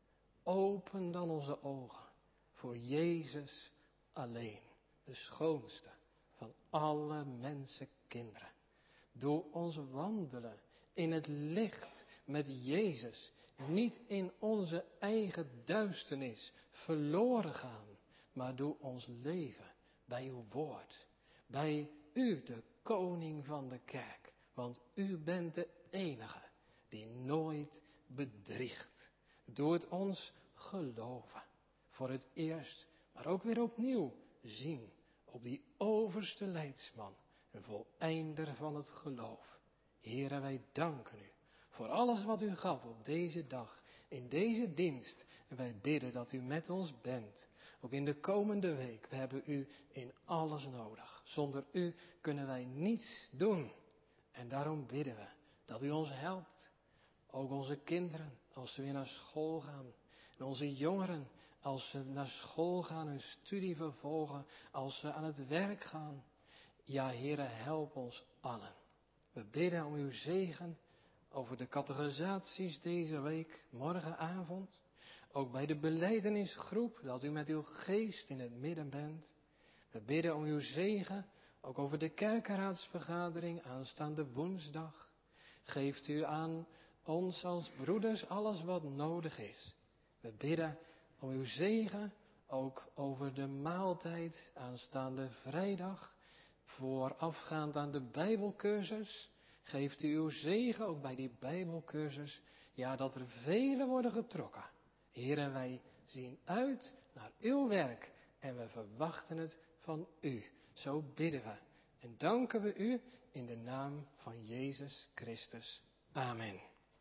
open dan onze ogen voor Jezus alleen, de schoonste van alle mensenkinderen. Doe ons wandelen in het licht met Jezus, niet in onze eigen duisternis verloren gaan, maar doe ons leven bij uw woord, bij u, de koning van de kerk, want u bent de enige die nooit bedriegt. Doe het ons geloven, voor het eerst, maar ook weer opnieuw zien op die overste leidsman en voleinder van het geloof. Heere, wij danken u voor alles wat u gaf op deze dag, in deze dienst. En wij bidden dat u met ons bent, ook in de komende week. We hebben u in alles nodig. Zonder u kunnen wij niets doen. En daarom bidden we dat u ons helpt. Ook onze kinderen, als ze weer naar school gaan. En onze jongeren, als ze naar school gaan, hun studie vervolgen. Als ze aan het werk gaan. Ja, Heere, help ons allen. We bidden om uw zegen over de catechisaties deze week, morgenavond. Ook bij de belijdenisgroep, dat u met uw geest in het midden bent. We bidden om uw zegen, ook over de kerkenraadsvergadering aanstaande woensdag. Geeft u aan ons als broeders alles wat nodig is. We bidden om uw zegen, ook over de maaltijd aanstaande vrijdag, voorafgaand aan de Bijbelcursus. Geeft u uw zegen ook bij die Bijbelcursus, ja, dat er velen worden getrokken. Heer, wij zien uit naar uw werk en we verwachten het van u. Zo bidden we en danken we u in de naam van Jezus Christus. Amen.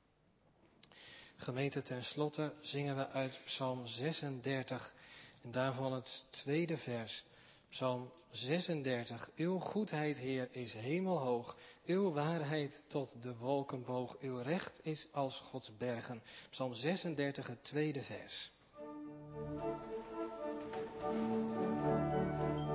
Gemeente, ten slotte zingen we uit Psalm zesendertig en daarvan het tweede vers. Psalm zesendertig. Uw goedheid, Heer, is hemelhoog. Uw waarheid tot de wolken boog. Uw recht is als Gods bergen. Psalm zesendertig, het tweede vers.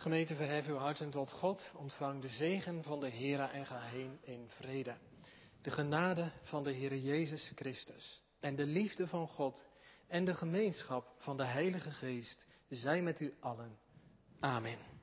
Gemeente, verhef uw harten tot God, ontvang de zegen van de Heere en ga heen in vrede. De genade van de Heere Jezus Christus en de liefde van God en de gemeenschap van de Heilige Geest zij met u allen. Amen.